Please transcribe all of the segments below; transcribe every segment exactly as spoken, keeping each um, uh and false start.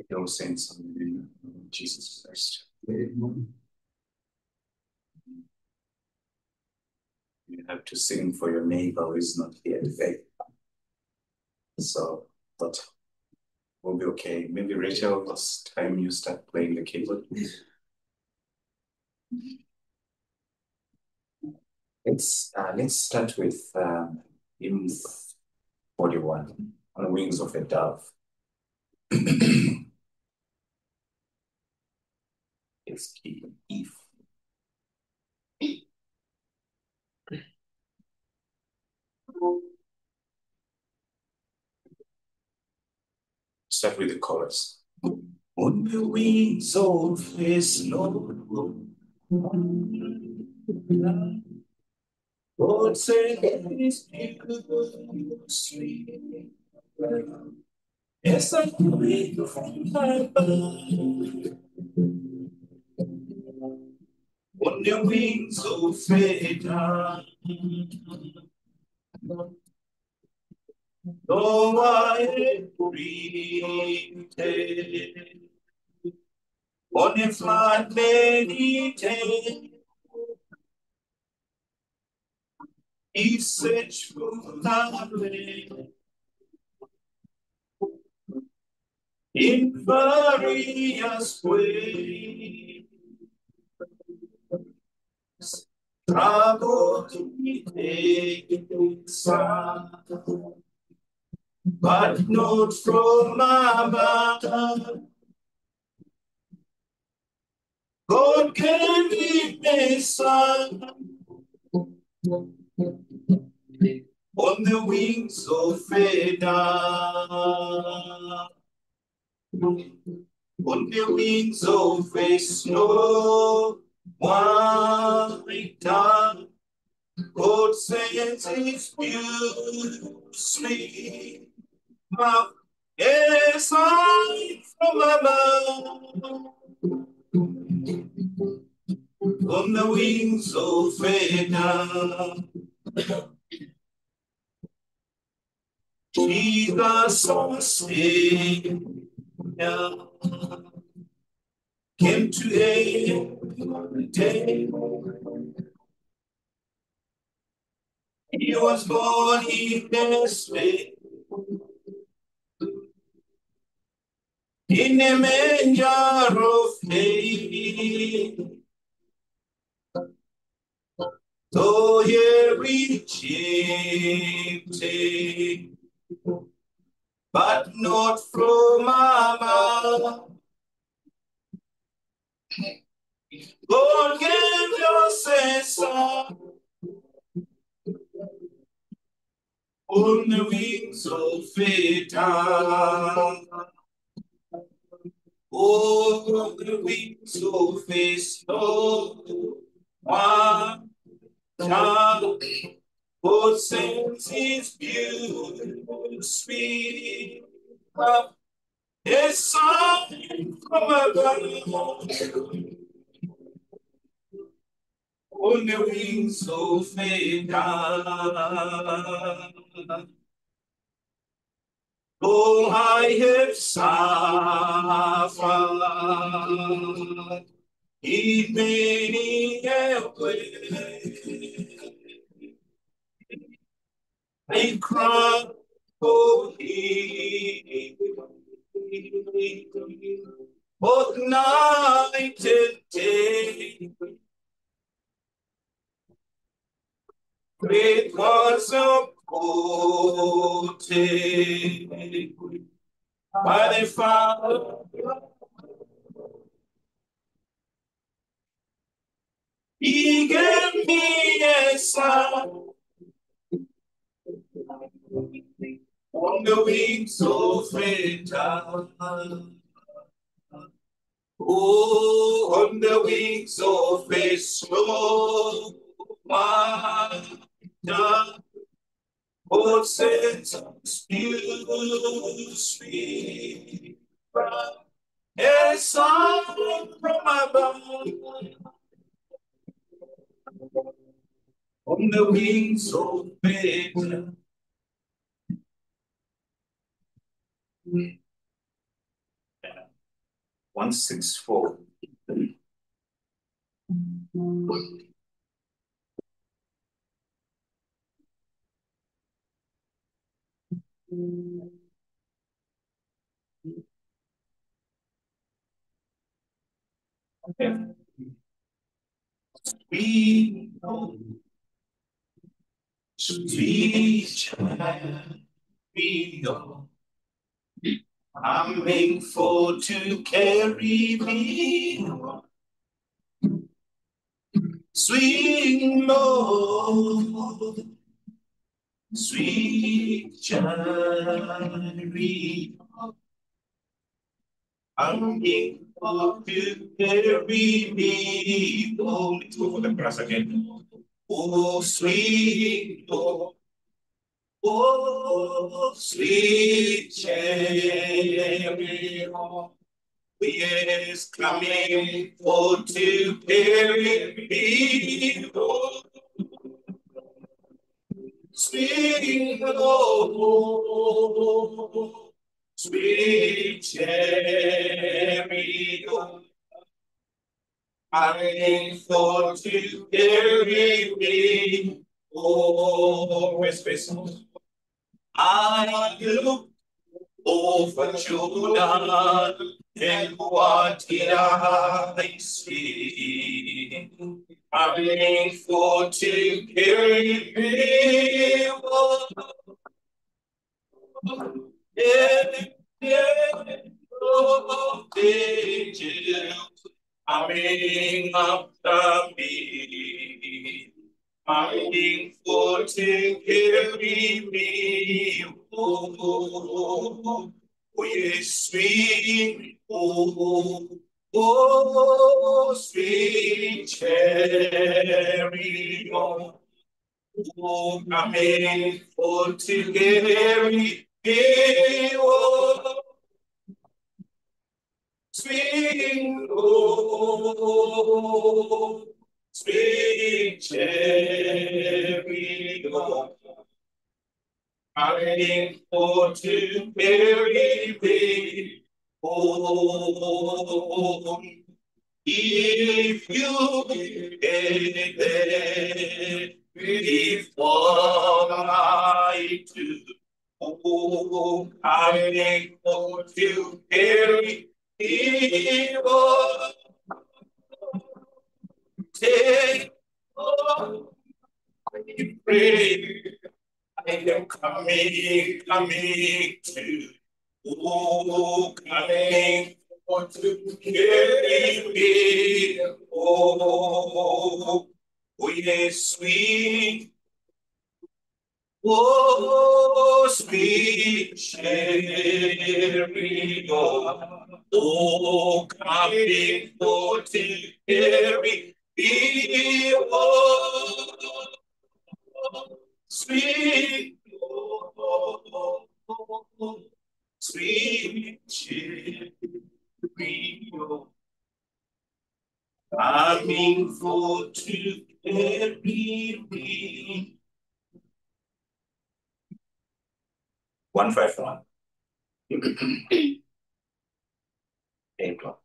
Your saints in the name of Jesus Christ. You have to sing for your neighbor who is not here today. So, but we'll be okay. Maybe Rachel, last time you start playing the keyboard. Let's uh, let's start with um, hymn forty-one, On the Wings of a Dove. It's key if. Start with the chorus. On the wings of his Lord, God send his beautiful sweet. Yes, I wait from my birth. On the wings of faith, though I breathe, on a flood meditate, he searched for the way in various ways. Struggle to take some, but not from above. God can give me some on the wings of faith. On the wings of a snow white dove, God sends his beautiful sweet mouth. Yes, I from above. On the wings of faith, Jesus our Savior came to a day. He was born in this way, in a manger of hay. Though here we cheated, but not from above. God gave us a son on the wings of faith. Oh, the wings of his Lord, one child, God sends his beautiful sweet love, his son from above. On the wings of faith, oh, I have suffered in many a way. I cry for him, both night and day. Great was supported by the Father. He gave me a son on the wings of faith. Oh, on the wings of a slow man, God sends us beautiful sweet from a song from above. On the wings of faith. one six four. Okay. We know, sweet child, we know, I'm thankful to carry me, sweet Lord, sweet child, we know, I'm thankful to carry me. Oh, let's go for the chorus again. Oh, sweet Lord. Oh, sweet cherry, is coming for to carry me. Oh, sweet Lord, sweet cherry, coming for to carry me. Oh, where's this? I look over Jordan, and what did I see? I'm for to carry me. Yeah, yeah, oh, angels, coming after me. I'm for to carry me. Oh, yes, sweet, oh, oh, sweet cherry, oh, coming for to carry me, oh, sweet, oh, sweet cherry, oh, coming for to carry me, oh, if you get there before I do, oh, coming for to carry me, oh, take, oh, pray. I am coming, coming to, oh, coming for to carry me, oh, oh, yes, sweet, oh, sweet cherry, oh, oh, coming for to carry me, oh, sweet, oh, sweet cherry, oh, coming for to carry me. One five one. Eight one.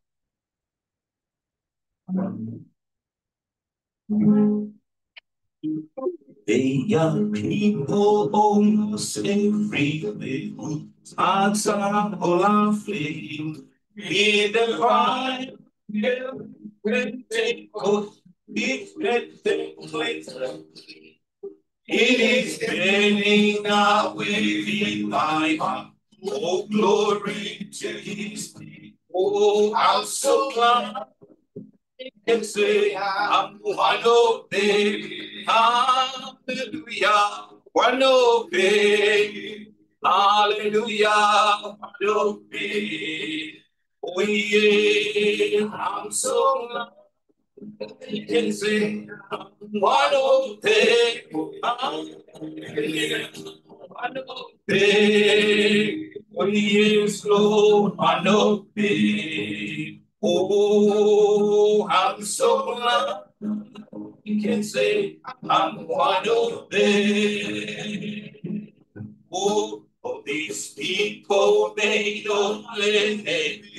They young people almost everywhere. Hearts are laughing in the fire. When they go, if they place, it is burning away in my heart. Oh, glory to His name. Oh, I'm so glad. And say, I'm one of them. Hallelujah. One of them. Hallelujah. One of them. Oh, yeah. I'm so glad. You can say, I'm one of them. Hallelujah. One of them. Oh, yes, Lord. One of them. Oh, I'm so glad you can say I'm one of them. Oh, oh these people, they don't let me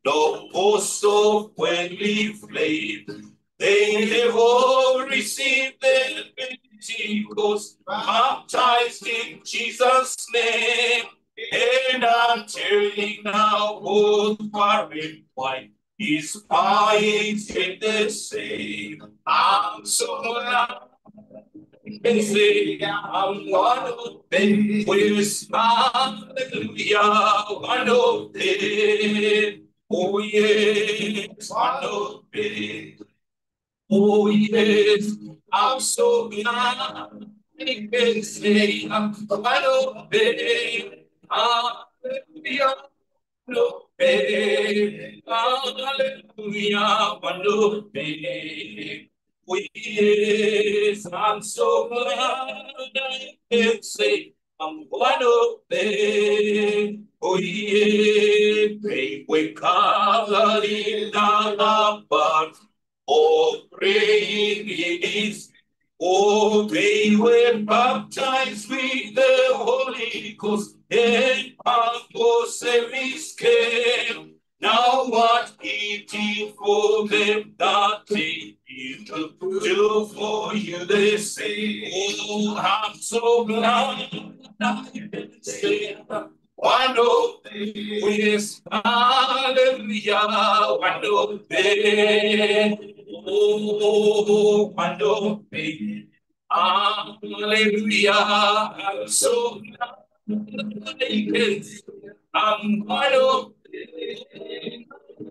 no post of friendly flame. They have all received their Pentecost, baptized in Jesus' name. And I'm turning now both far and wide. His eyes yet the same. I'm so glad and say I'm one of them. With hallelujah, one of them. Oh yes, one of them. Oh yes, I'm so glad I can say I'm one of them. Hallelujah. No pain, hallelujah, no pain. We yes, I'm so glad I can say I'm one of them. Oh yeah, pray we call in the bar. Oh, praying it is. Oh, they were baptized with the Holy Ghost, and our service came. Now what he did for them, that they will do for you the same. Oh, I'm so glad I can say one of them is hallelujah, one of them. Oh, one of them. Hallelujah. I'm so glad I can say I'm one of them.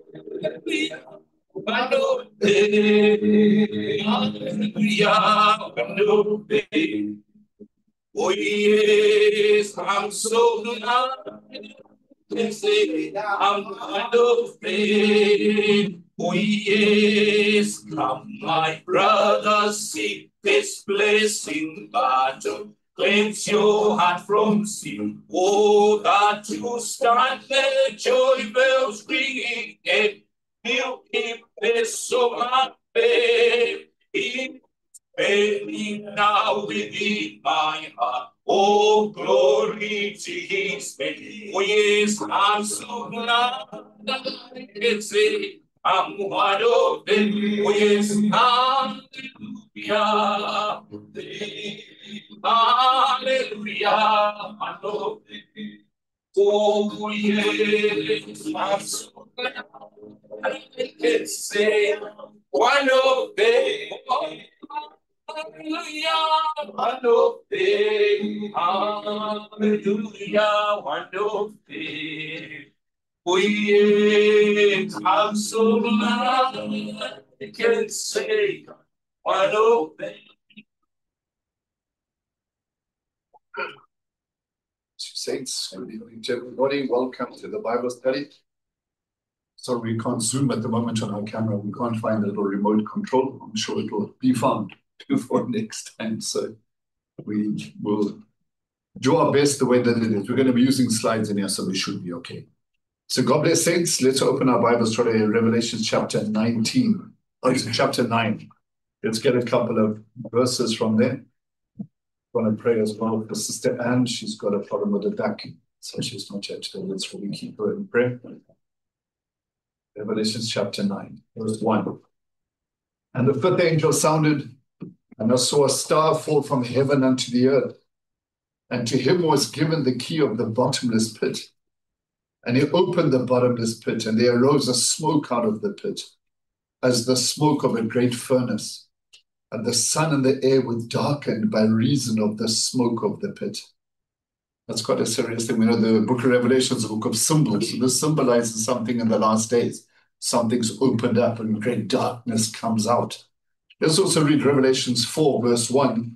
One of them. Hallelujah. One of them. Oh yes, I'm so glad I say I'm one of them. Oh yes, come my brothers, seek this blessing battle. Cleanse your heart from sin. Oh, that you start the joy bells ringing and you keep this so happy. Burning now within my heart. Oh, glory to his name. Oh, yes, I'm so glad I can say I'm one of them. Oh, yes, hallelujah. Hallelujah. I know them. Oh, yes, I'm so glad I can say one of them. Hallelujah, one of them. Hallelujah, one of them. We have so glad I can say one of them. Saints, good evening to everybody. Welcome to the Bible study. So we can't zoom at the moment on our camera. We can't find a little remote control. I'm sure it will be found for next time. So we will do our best the way that it is. We're going to be using slides in here, so we should be okay. So God bless saints. Let's open our Bibles today in Revelation chapter nineteen. Oh, it's chapter nine. Let's get a couple of verses from there. I want to pray as well for Sister Anne. She's got a problem with the back, so she's not yet today. Let's really keep her in prayer. Revelation chapter nine, verse one. And the fifth angel sounded, and I saw a star fall from heaven unto the earth. And to him was given the key of the bottomless pit. And he opened the bottomless pit, and there arose a smoke out of the pit, as the smoke of a great furnace. And the sun and the air were darkened by reason of the smoke of the pit. That's quite a serious thing. We know the book of Revelation is a book of symbols. So this symbolizes something in the last days. Something's opened up and great darkness comes out. Let's also read Revelations four, verse one.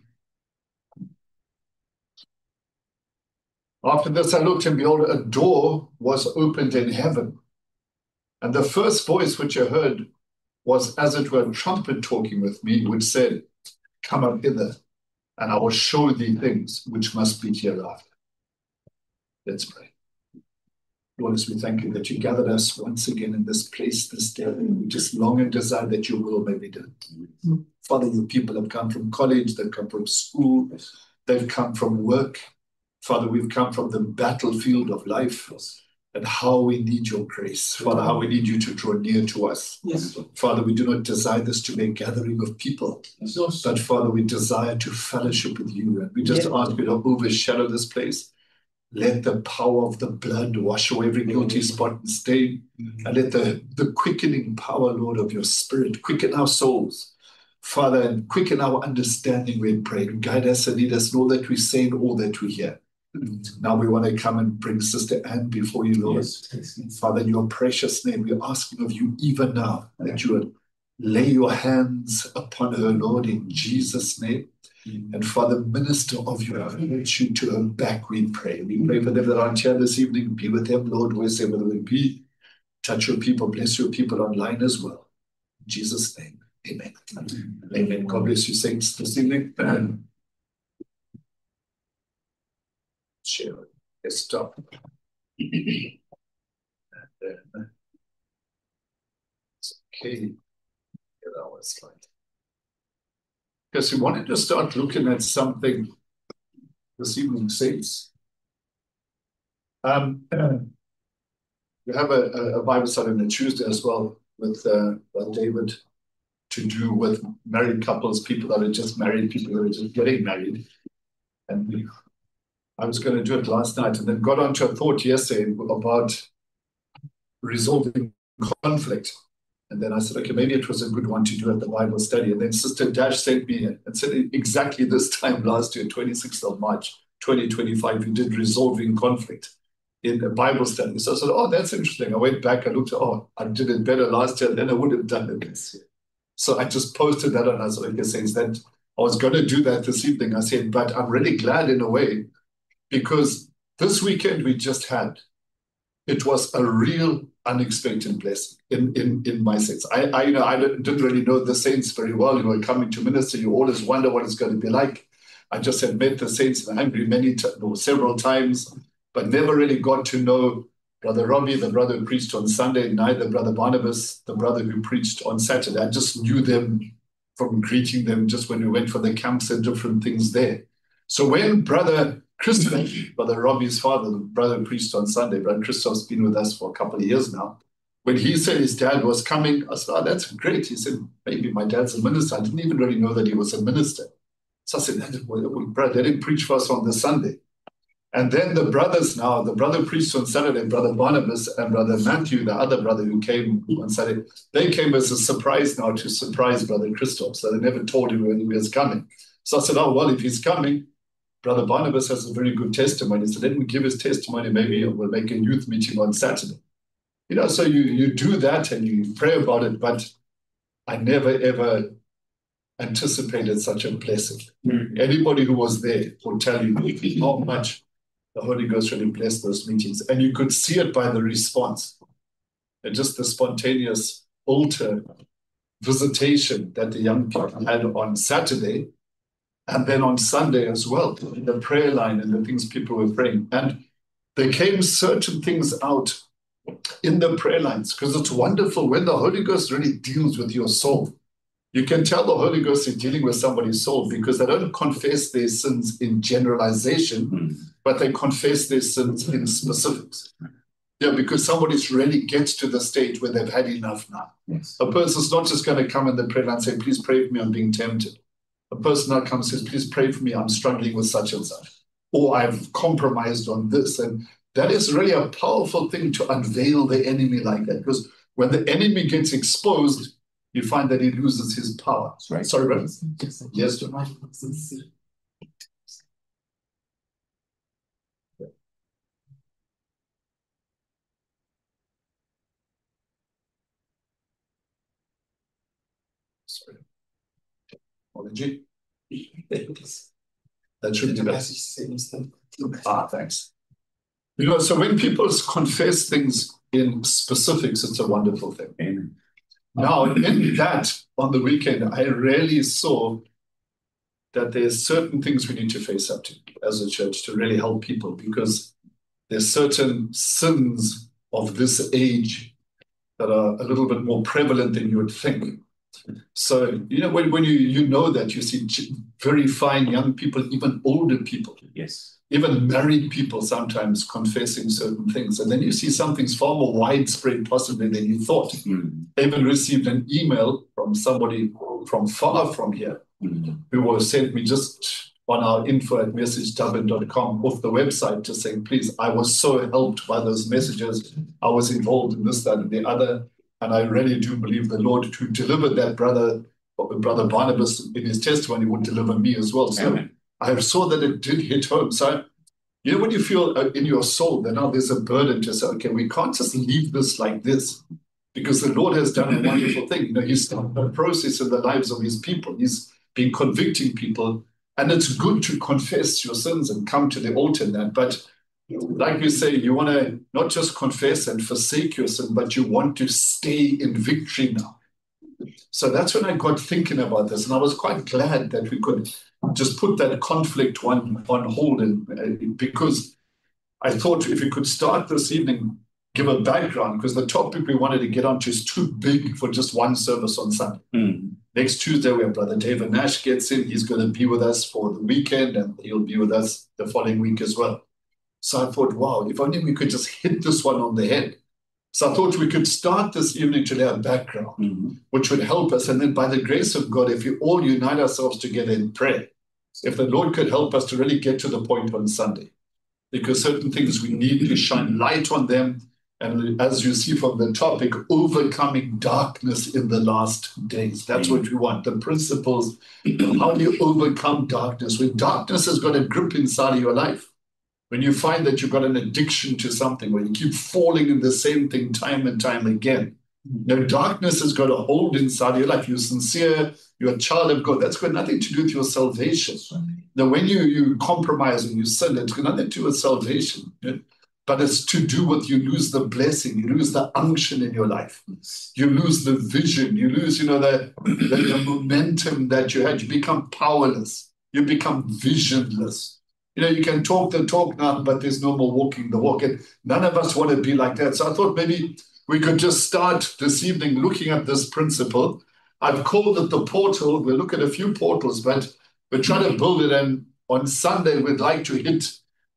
After this I looked, and behold, a door was opened in heaven. And the first voice which I heard was as it were a trumpet talking with me, which said, Come up hither, and I will show thee things which must be hereafter. Let's pray. Lord, as we thank you that you gathered us once again in this place this day. We just long and desire that your will may be done. Father, your people have come from college, they've come from school, they've come from work. Father, we've come from the battlefield of life. and how we need your grace. Father, how we need you to draw near to us. Yes. Father, we do not desire this to be a gathering of people, but Father, we desire to fellowship with you. And we just Yeah. ask you to overshadow this place. Let the power of the blood wash away every guilty spot and stain. And let the, the quickening power, Lord, of your Spirit quicken our souls, Father, and quicken our understanding, we pray. Guide us and lead us in all that we say and all that we hear. Now we want to come and bring Sister Anne before you, Lord. Yes. Father, in your precious name, we're asking of you even now that you would lay your hands upon her, Lord, in Jesus' name. And Father, minister of your virtue to her back, we pray. We pray for them that aren't here this evening. Be with them, Lord, wherever they will be. Touch your people, bless your people online as well. In Jesus' name, amen. Amen. God bless you, saints, this evening. Share. Yes, stop. And then, it's okay. Yeah, that was right. Because we wanted to start looking at something this evening, saints. Um, we have a, a Bible study on a Tuesday as well with uh, well, David, to do with married couples, people that are just married, people that are just getting married. And we, I was going to do it last night and then got onto a thought yesterday about resolving conflict. And then I said, okay, maybe it was a good one to do at the Bible study. And then Sister Dash sent me and said exactly this time last year, twenty-sixth of March, twenty twenty-five, we did resolving conflict in a Bible study. So I said, oh, that's interesting. I went back, I looked at, oh, I did it better last year than I would have done it this year. So I just posted that on. I said, okay, says that I was going to do that this evening. I said, but I'm really glad in a way, because this weekend we just had, it was a real unexpected blessing in, in, in my sense. I, I, you know, I didn't really know the saints very well. You know, coming to minister, you always wonder what it's going to be like. I just had met the saints in Hungary many times, several times, but never really got to know Brother Robbie, the brother who preached on Sunday, neither Brother Barnabas, the brother who preached on Saturday. I just knew them from greeting them just when we went for the camps and different things there. So when Brother Christoph, Brother Robbie's father, the brother who preached on Sunday, Brother Christoph's been with us for a couple of years now. When he said his dad was coming, I said, oh, that's great. He said, maybe my dad's a minister. I didn't even really know that he was a minister. So I said, well, brother, they didn't preach for us on the Sunday. And then the brothers now, the brother preached on Saturday, Brother Barnabas and Brother Matthew, the other brother who came on Saturday, they came as a surprise now to surprise Brother Christoph. So they never told him when he was coming. So I said, oh, well, if he's coming, Brother Barnabas has a very good testimony. So let me give his testimony. Maybe we'll make a youth meeting on Saturday. You know, so you, you do that and you pray about it, but I never, ever anticipated such a blessing. Mm. Anybody who was there will tell you how much the Holy Ghost really blessed those meetings. And you could see it by the response and just the spontaneous altar visitation that the young people had on Saturday. And then on Sunday as well, the prayer line and the things people were praying. And there came certain things out in the prayer lines, because it's wonderful when the Holy Ghost really deals with your soul. You can tell the Holy Ghost is dealing with somebody's soul because they don't confess their sins in generalization, mm. but they confess their sins in specifics. Yeah, because somebody's really gets to the stage where they've had enough now. Yes. A person's not just going to come in the prayer line and say, please pray for me, I'm being tempted. A person now comes and says, please pray for me, I'm struggling with such and such. Or I've compromised on this. And that is really a powerful thing to unveil the enemy like that. Because when the enemy gets exposed, you find that he loses his power. Right. Sorry, brother. Yes. Sorry. Apology. That should be better. Ah, thanks. You know, so when people confess things in specifics, it's a wonderful thing. Amen. Now, in that, on the weekend, I really saw that there's certain things we need to face up to as a church to really help people, because there's certain sins of this age that are a little bit more prevalent than you would think. So, you know, when, when you, you know that, you see very fine young people, even older people. Yes. even married people sometimes confessing certain things. And then you see something's far more widespread possibly than you thought. Mm. I even received an email from somebody from far from here Mm. who was sent me just on our info at message dublin dot com off the website, just saying, please, I was so helped by those messages. I was involved in this, that, and the other. And I really do believe the Lord who delivered that brother, brother Barnabas in his testimony would deliver me as well. So Amen. I saw that it did hit home. So, you know, when you feel in your soul that now there's a burden to say, okay, we can't just leave this like this, because the Lord has done a wonderful thing. You know, he's started a process in the lives of his people. He's been convicting people. And it's good to confess your sins and come to the altar and that. But like you say, you want to not just confess and forsake your sin, but you want to stay in victory now. So that's when I got thinking about this. And I was quite glad that we could just put that conflict one on hold. And uh, because I thought if we could start this evening, give a background, because the topic we wanted to get onto is too big for just one service on Sunday. Mm. Next Tuesday, we have Brother David Nash gets in. He's going to be with us for the weekend, and he'll be with us the following week as well. So I thought, wow, if only we could just hit this one on the head. So I thought we could start this evening to lay a background, Mm-hmm. which would help us. And then by the grace of God, if we all unite ourselves together in prayer, if the Lord could help us to really get to the point on Sunday, because certain things we need to shine light on them. And as you see from the topic, overcoming darkness in the last days. That's what we want, the principles. How do you overcome darkness? When darkness has got a grip inside of your life, when you find that you've got an addiction to something, when you keep falling in the same thing time and time again, now darkness has got a hold inside of your life. You're sincere, you're a child of God. That's got nothing to do with your salvation. Now, when you, you compromise and you sin, it's got nothing to do with salvation. Yeah? But it's to do with you lose the blessing, you lose the unction in your life. You lose the vision, you lose, you know, the, the, the momentum that you had. You become powerless. You become visionless. You know, you can talk the talk now, but there's no more walking the walk. And none of us want to be like that. So I thought maybe we could just start this evening looking at this principle. I've called it the portal. We'll look at a few portals, but we're trying to build it. And on Sunday, we'd like to hit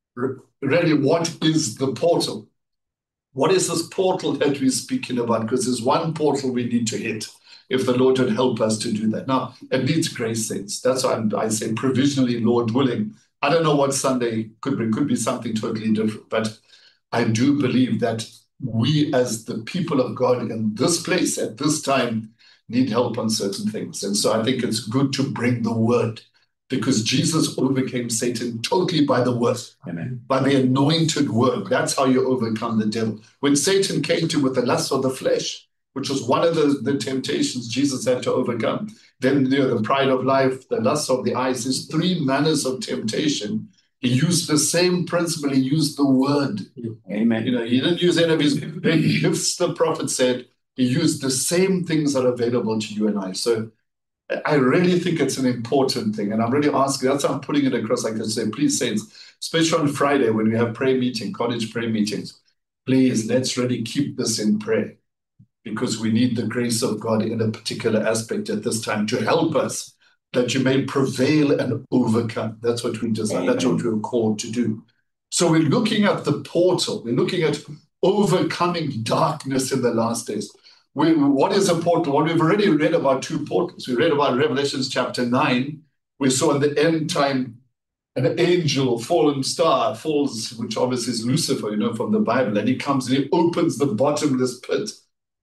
really what is the portal. What is this portal that we're speaking about? Because there's one portal we need to hit if the Lord would help us to do that. Now, it needs grace saints. That's why I'm, I say provisionally, Lord willing. I don't know what Sunday could be. Could be something totally different. But I do believe that we as the people of God in this place at this time need help on certain things. And so I think it's good to bring the word, because Jesus overcame Satan totally by the word, Amen. by the anointed word. That's how you overcome the devil. When Satan came to him with the lust of the flesh, which was one of the, the temptations Jesus had to overcome, then you know, the pride of life, the lust of the eyes, there's three manners of temptation. He used the same principle. He used the word. Amen. You know, he didn't use any of his big gifts, the prophet said. He used the same things that are available to you and I. So I really think it's an important thing. And I'm really asking, that's why I'm putting it across like this. Say, please, saints, especially on Friday when we have prayer meeting, college prayer meetings, please, let's really keep this in prayer, because we need the grace of God in a particular aspect at this time to help us, that you may prevail and overcome. That's what we desire. That's what we're called to do. So we're looking at the portal. We're looking at overcoming darkness in the last days. We, what is a portal? Well, we've already read about two portals. We read about Revelations chapter nine. We saw in the end time an angel, fallen star, falls, which obviously is Lucifer, you know, from the Bible. And he comes and he opens the bottomless pit.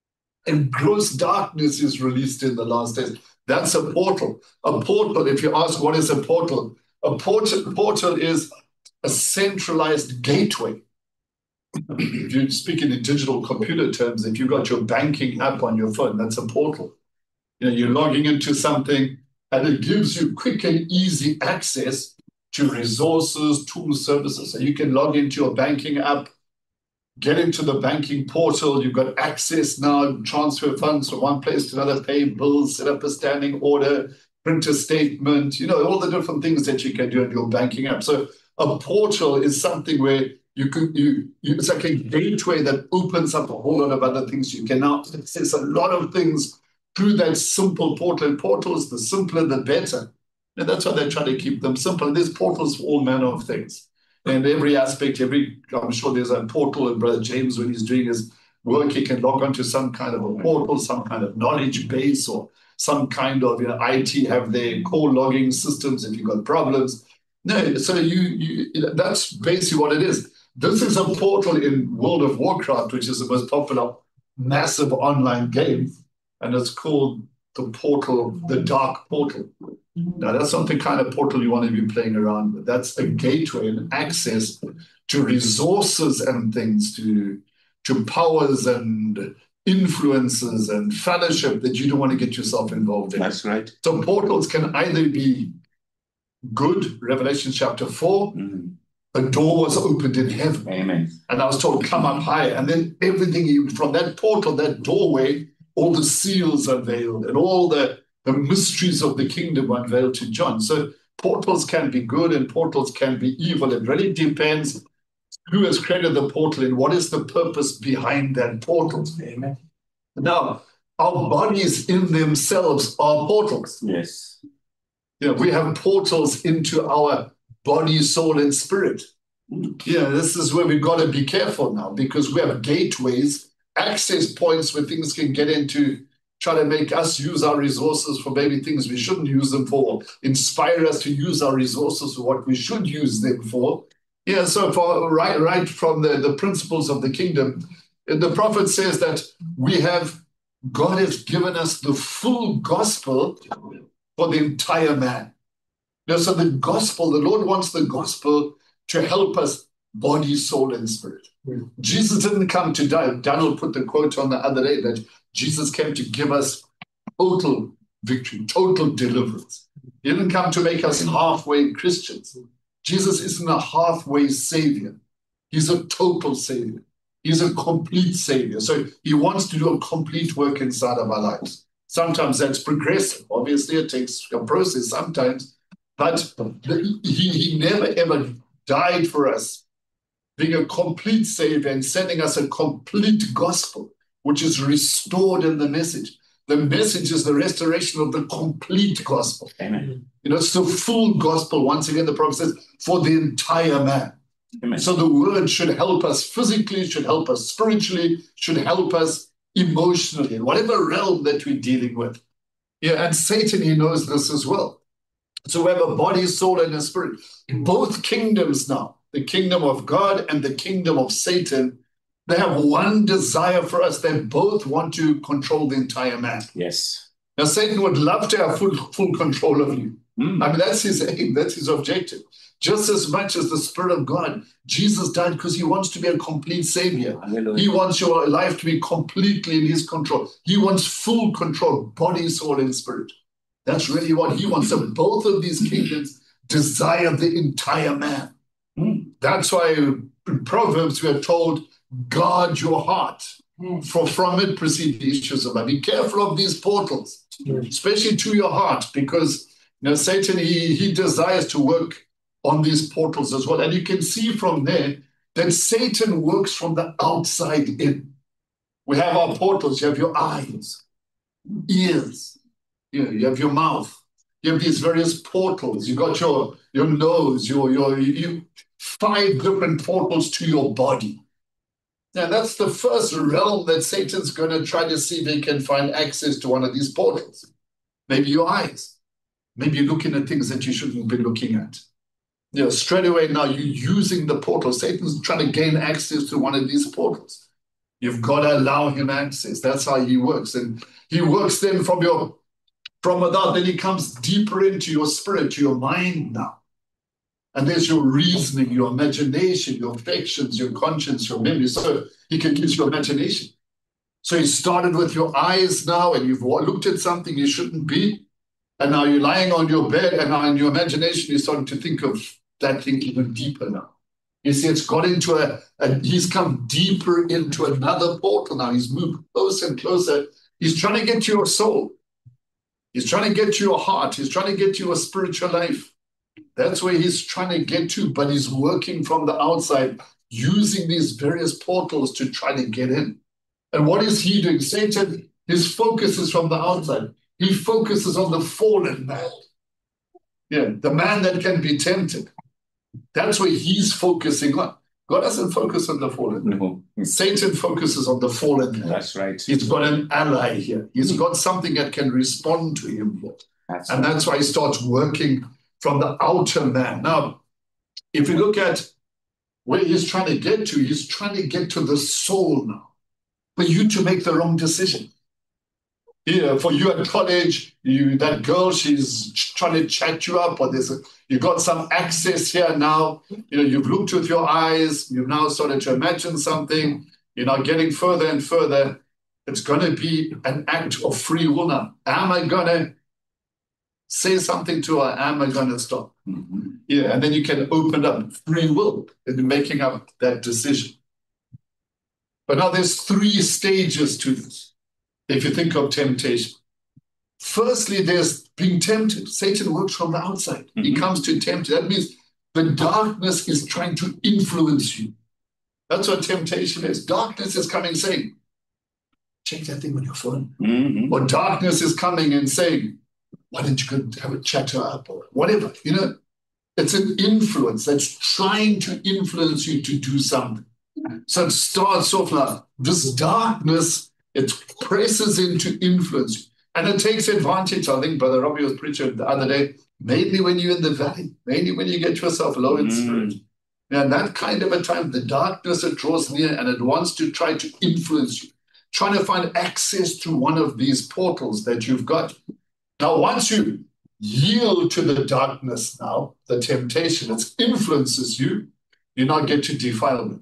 And gross darkness is released in the last days. That's a portal. A portal, if you ask what is a portal, a portal, portal is a centralized gateway. If you speak in digital computer terms, if you've got your banking app on your phone, that's a portal. You know, you're logging into something and it gives you quick and easy access to resources, tools, services. So you can log into your banking app, get into the banking portal. You've got access now, transfer funds from one place to another, pay bills, set up a standing order, print a statement, you know, all the different things that you can do in your banking app. So a portal is something where you could, you, you it's like a gateway that opens up a whole lot of other things. You can now access a lot of things through that simple portal. And portals, the simpler, the better. And that's why they try to keep them simple. And there's portals for all manner of things. And every aspect, every, I'm sure there's a portal, and Brother James, when he's doing his work, he can log onto some kind of a portal, some kind of knowledge base, or some kind of, you know, I T have their core logging systems if you've got problems. No, so you, you that's basically what it is. This is a portal in World of Warcraft, which is the most popular, massive online game, and it's called the portal, the Dark Portal. Now, that's not the kind of portal you want to be playing around with. That's a gateway and access to resources and things, to, to powers and influences and fellowship that you don't want to get yourself involved in. That's right. So portals can either be good, Revelation chapter four, mm. a door was opened in heaven. Amen. And I was told, come up higher. And then everything from that portal, that doorway, all the seals unveiled and all the The mysteries of the kingdom unveiled to John. So portals can be good and portals can be evil. It really depends who has created the portal and what is the purpose behind that portal. Amen. Now, our bodies in themselves are portals. Yes. You know, we have portals into our body, soul, and spirit. You know, this is where we've got to be careful now, because we have gateways, access points where things can get into, try to make us use our resources for maybe things we shouldn't use them for, inspire us to use our resources for what we should use them for. Yeah, so for right, right from the, the principles of the kingdom, the prophet says that we have, God has given us the full gospel for the entire man. Now, so the gospel, the Lord wants the gospel to help us body, soul, and spirit. Mm. Jesus didn't come to die. Daniel put the quote on the other day that Jesus came to give us total victory, total deliverance. He didn't come to make us halfway Christians. Jesus isn't a halfway savior. He's a total savior. He's a complete savior. So he wants to do a complete work inside of our lives. Sometimes that's progressive. Obviously, it takes a process sometimes, but he, he never ever died for us, being a complete savior and sending us a complete gospel, which is restored in the message. The message is the restoration of the complete gospel. Amen. You know, it's the full gospel. Once again, the prophet says, for the entire man. Amen. So the word should help us physically, should help us spiritually, should help us emotionally, in whatever realm that we're dealing with. Yeah, and Satan, he knows this as well. So we have a body, soul, and a spirit. Both kingdoms now, the kingdom of God and the kingdom of Satan, they have one desire for us. They both want to control the entire man. Yes. Now, Satan would love to have full, full control of you. Mm. I mean, that's his aim. That's his objective. Just as much as the Spirit of God, Jesus died because he wants to be a complete savior. Hallelujah. He wants your life to be completely in his control. He wants full control, body, soul, and spirit. That's really what he wants. So both of these kingdoms desire the entire man. Mm. That's why in Proverbs we are told, guard your heart, mm. for from it proceed the issues of life. Be careful of these portals, mm. especially to your heart, because you know Satan, he, he desires to work on these portals as well. And you can see from there that Satan works from the outside in. We have our portals. You have your eyes, ears, you know, you have your mouth. You have these various portals. You got your, your nose, your, your you, five different portals to your body. Now, that's the first realm that Satan's going to try to see if he can find access to one of these portals. Maybe your eyes. Maybe you're looking at things that you shouldn't be looking at. You know, straight away now you're using the portal. Satan's trying to gain access to one of these portals. You've got to allow him access. That's how he works. And he works then from your from without. Then he comes deeper into your spirit, your mind now. And there's your reasoning, your imagination, your affections, your conscience, your memory. So he can use your imagination. So he started with your eyes now, and you've looked at something you shouldn't be. And now you're lying on your bed, and now in your imagination, you're starting to think of that thing even deeper now. You see, it's got into a, a he's come deeper into another portal now. He's moved closer and closer. He's trying to get to your soul. He's trying to get to your heart. He's trying to get to your spiritual life. That's where he's trying to get to, but he's working from the outside, using these various portals to try to get in. And what is he doing? Satan, his focus is from the outside. He focuses on the fallen man. Yeah, the man that can be tempted. That's where he's focusing on. God doesn't focus on the fallen. No. Satan focuses on the fallen. That's right. He's got an ally here. He's got something that can respond to him here. That's And right. that's why he starts working from the outer man. Now, if you look at where he's trying to get to, he's trying to get to the soul now. For you to make the wrong decision. Yeah, for you at college, you that girl, she's trying to chat you up, or there's a, you got some access here now. You know, you've looked with your eyes, you've now started to imagine something, you're now getting further and further. It's going to be an act of free will now. Am I going to say something to her? Am I going to stop? Mm-hmm. Yeah, and then you can open up free will in making up that decision. But now there's three stages to this. If you think of temptation, firstly, there's being tempted. Satan works from the outside. Mm-hmm. He comes to tempt you. That means the darkness is trying to influence you. That's what temptation is. Darkness is coming saying, check that thing on your phone. Mm-hmm. Or darkness is coming and saying, why don't you go have a chat to her up or whatever. You know, it's an influence that's trying to influence you to do something. So it starts off like this darkness. It presses in to influence you. And it takes advantage. I think Brother Robbie was preaching the other day, mainly when you're in the valley, mainly when you get yourself low in mm. spirit. And that kind of a time, the darkness, it draws near and it wants to try to influence you, trying to find access to one of these portals that you've got. Now, once you yield to the darkness now, the temptation, it influences you, you now get to defilement.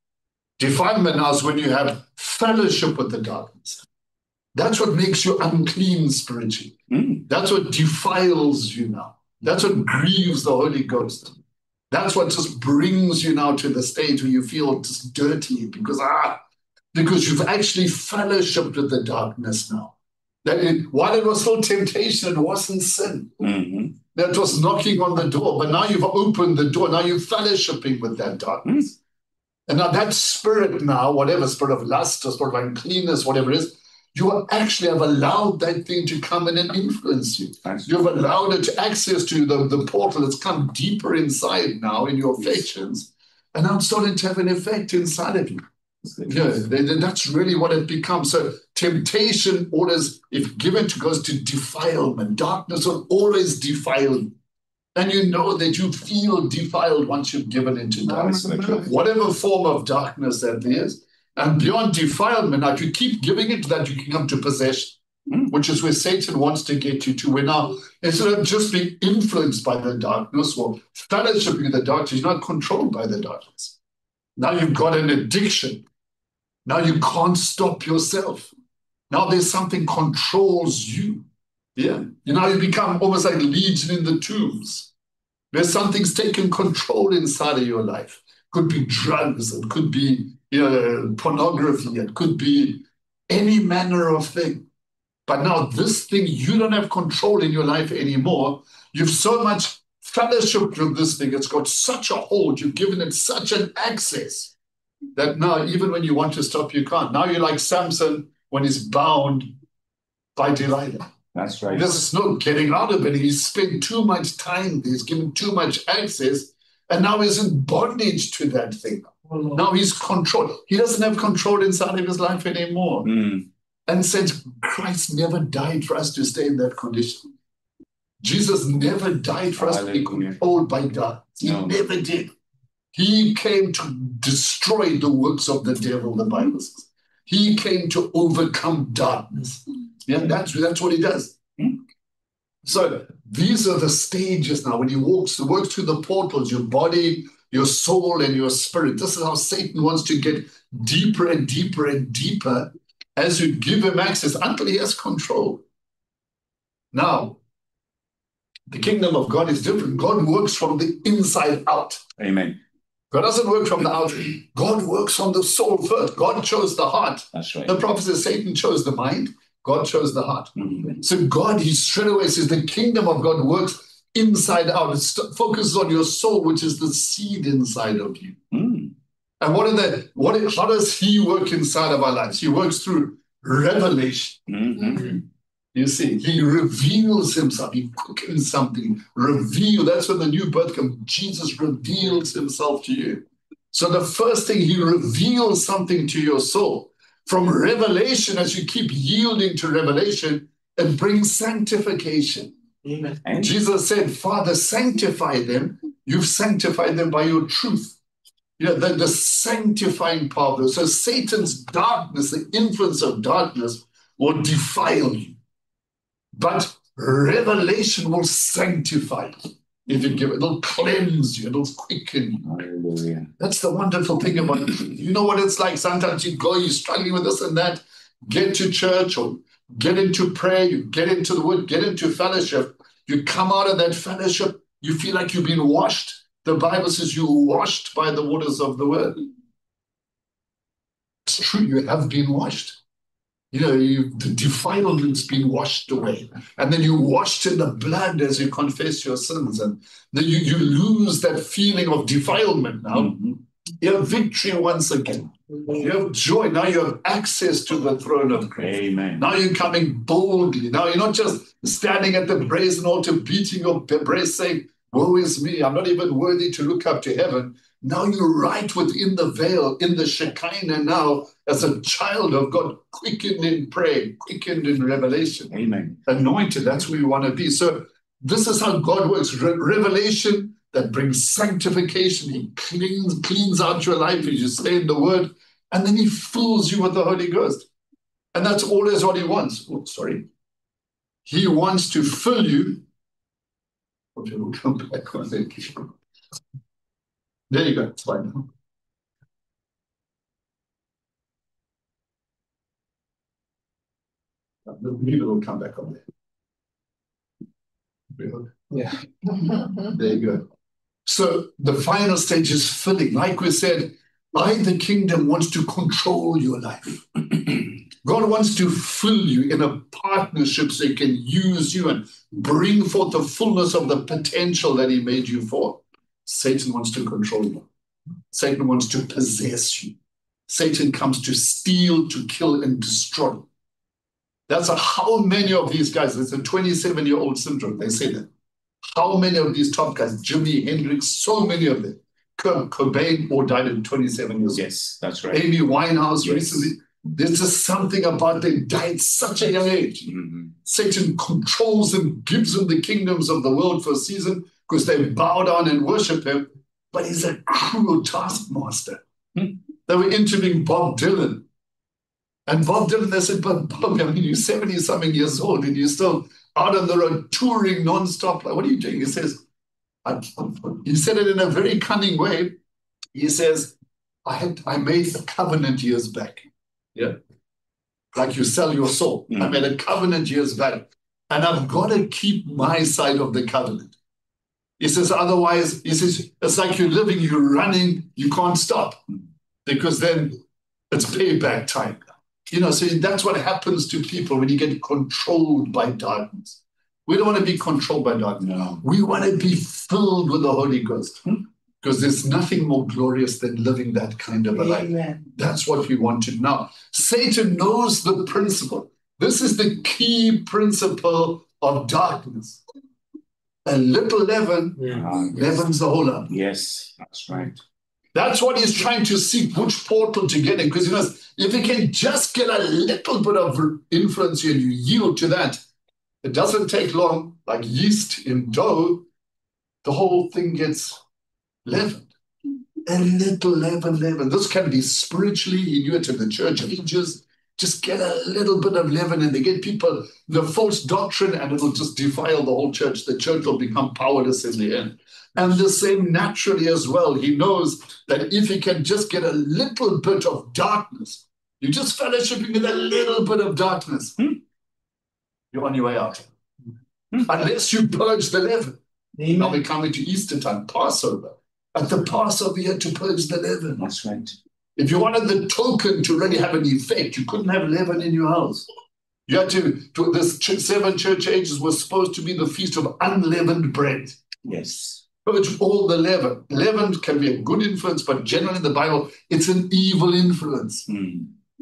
Defilement now is when you have fellowship with the darkness. That's what makes you unclean spiritually. Mm. That's what defiles you now. That's what grieves the Holy Ghost. That's what just brings you now to the stage where you feel just dirty because, ah, because you've actually fellowshiped with the darkness now. That it, while it was still temptation, it wasn't sin. Mm-hmm. That was knocking on the door, but now you've opened the door. Now you're fellowshipping with that darkness. Mm. And now that spirit now, whatever spirit of lust or spirit of uncleanness, whatever it is, you actually have allowed that thing to come in and influence you. You've allowed it to access to the, the portal. It's come deeper inside now in your affections. And now it's starting to have an effect inside of you. Yeah, that's really what it becomes. So temptation always, if given to, goes to defilement. Darkness will always defile you. And you know that you feel defiled once you've given into darkness. Whatever form of darkness that there is. And beyond defilement, now if you keep giving into that, you can come to possession, mm. which is where Satan wants to get you to. Where now, instead of just being influenced by the darkness or fellowshipping with the darkness, you're not controlled by the darkness. Now you've got an addiction. Now you can't stop yourself. Now there's something controls you. Yeah. You know, you become almost like Legion in the tombs. There's something's taken control inside of your life. Could be drugs, it could be you know, pornography, it could be any manner of thing. But now this thing, you don't have control in your life anymore. You've so much fellowship with this thing. It's got such a hold. You've given it such an access that now even when you want to stop, you can't. Now you're like Samson when he's bound by Delilah. That's right. There's no getting out of it. He's spent too much time. He's given too much access. And now he's in bondage to that thing. Now he's controlled. He doesn't have control inside of his life anymore. Mm. And since Christ never died for us to stay in that condition. Jesus never died for us to be controlled by God. He no. never did. He came to destroy the works of the devil, the Bible says. He came to overcome darkness. Yeah, that's, that's what he does. Mm. So these are the stages now. When he walks, works through the portals, your body, your soul, and your spirit. This is how Satan wants to get deeper and deeper and deeper as you give him access until he has control. Now, the kingdom of God is different. God works from the inside out. Amen. God doesn't work from the outside. God works from the soul first. God chose the heart. That's right. The prophet says Satan chose the mind. God chose the heart. Mm-hmm. So God, he straight away says the kingdom of God works inside out. It focuses on your soul, which is the seed inside of you. Mm. And what are the, what, how does he work inside of our lives? He works through revelation. Mm-hmm. You see, he reveals himself. He quickens something. Reveal. That's when the new birth comes. Jesus reveals himself to you. So the first thing, he reveals something to your soul. From revelation, as you keep yielding to revelation, it brings sanctification. Amen. Jesus said, Father, sanctify them. You've sanctified them by your truth. You know, the, the sanctifying power. So Satan's darkness, the influence of darkness, will defile you. But revelation will sanctify you. If you give it, it'll cleanse you, it'll quicken you. Hallelujah. That's the wonderful thing about it. You know what it's like? Sometimes you go, you're struggling with this and that, get to church or get into prayer, you get into the word, get into fellowship. You come out of that fellowship, you feel like you've been washed. The Bible says you're washed by the waters of the word. It's true, you have been washed. You know, you, the defilement's been washed away. And then you washed in the blood as you confess your sins. And then you, you lose that feeling of defilement now. Mm-hmm. You have victory once again. You have joy. Now you have access to the throne of grace. Amen. Now you're coming boldly. Now you're not just standing at the brazen altar, beating your breast, saying, woe is me, I'm not even worthy to look up to heaven. Now you're right within the veil, in the Shekinah now, as a child of God, quickened in prayer, quickened in revelation. Amen. Anointed, that's where you want to be. So this is how God works. Re- revelation that brings sanctification. He cleans, cleans out your life as you stay in the word, and then he fills you with the Holy Ghost. And that's always what he wants. Oh, sorry. He wants to fill you. Okay, we'll come back on that. There you go. It's fine. Maybe we'll come back on there. Yeah. There you go. So the final stage is filling. Like we said, I, the kingdom, wants to control your life. God wants to fill you in a partnership so he can use you and bring forth the fullness of the potential that he made you for. Satan wants to control you. Satan wants to possess you. Satan comes to steal, to kill, and destroy. That's a, how many of these guys, it's a twenty-seven-year-old syndrome, they say that. How many of these top guys, Jimi Hendrix, so many of them, Kurt Cobain, all died at twenty-seven years old. Yes, that's right. Amy Winehouse Yes. recently, there's just something about them died at such a young age. Mm-hmm. Satan controls them, gives them the kingdoms of the world for a season because they bow down and worship him, but he's a cruel taskmaster. Hmm. They were interviewing Bob Dylan. And Bob Dylan, they said, but Bob, I mean, you're seventy-something years old and you're still out on the road touring nonstop. Like, what are you doing? He says, I, he said it in a very cunning way. He says, I had I made a covenant years back. Yeah. Like you sell your soul. Mm. I made a covenant years back. And I've got to keep my side of the covenant. He says, otherwise, he says, it's like you're living, you're running, you can't stop. Because then it's payback time. You know, so that's what happens to people when you get controlled by darkness. We don't want to be controlled by darkness. No. We want to be filled with the Holy Ghost. Because there's nothing more glorious than living that kind of a life. Amen. That's what we want to know. Satan knows the principle. This is the key principle of darkness. A little leaven Ah, yes. leavens the whole lump. Yes, that's right. That's what he's trying to seek, which portal to get in. Because he knows if he can just get a little bit of influence and you yield to that, it doesn't take long, like yeast in dough, the whole thing gets leavened. A little leaven, leaven. This can be spiritually. He knew it in the church ages. Just get a little bit of leaven and they get people the false doctrine and it'll just defile the whole church. The church will become powerless in the end. And the same naturally as well. He knows that if he can just get a little bit of darkness, you're just fellowshipping with a little bit of darkness, Hmm. you're on your way out. Hmm. Unless you purge the leaven. Amen. Now we're coming to Easter time, Passover. At the Passover, you had to purge the leaven. That's right. If you wanted the token to really have an effect, you couldn't have leaven in your house. You had to, to this ch- seven church ages was supposed to be the feast of unleavened bread. Yes. Purge all the leaven. Leaven can be a good influence, but generally in the Bible, it's an evil influence. Mm.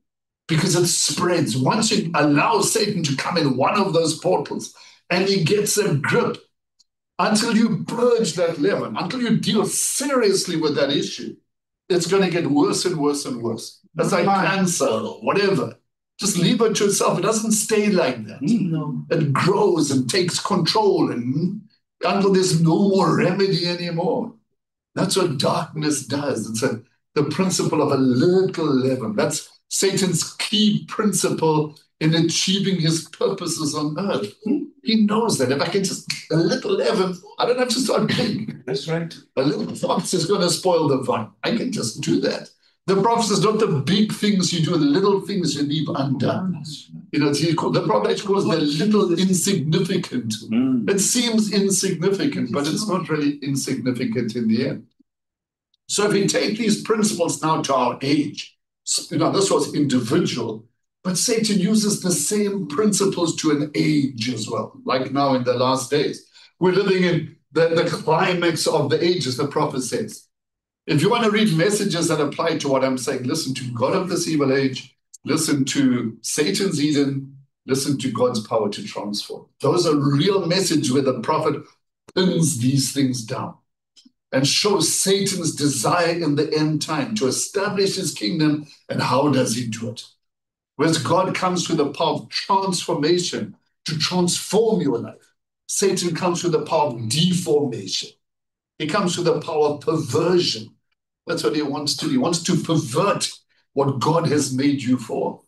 because it spreads. Once you allow Satan to come in one of those portals and he gets a grip, until you purge that leaven, until you deal seriously with that issue, it's going to get worse and worse and worse. It's like cancer or whatever. Just leave it to itself. It doesn't stay like that. No. It grows and takes control and until there's no more remedy anymore. That's what darkness does. It's a, the principle of a little leaven. That's Satan's key principle in achieving his purposes on earth. He knows that if I can just, a little leaven, I don't have to start big. That's right. A little fox is going to spoil the vine. I can just do that. The prophet says, not the big things you do, the little things you leave undone. You know, the prophet calls the little insignificant. Mm. It seems insignificant, but it's not really insignificant in the end. So if we take these principles now to our age, you know, this was individual, but Satan uses the same principles to an age as well, like now in the last days. We're living in the, the climax of the ages, the prophet says. If you want to read messages that apply to what I'm saying, listen to God of this evil age, listen to Satan's Eden, listen to God's power to transform. Those are real messages where the prophet pins these things down and shows Satan's desire in the end time to establish his kingdom, and how does he do it? Whereas God comes with the power of transformation to transform your life. Satan comes with the power of deformation. He comes with the power of perversion. That's what he wants to do. He wants to pervert what God has made you for.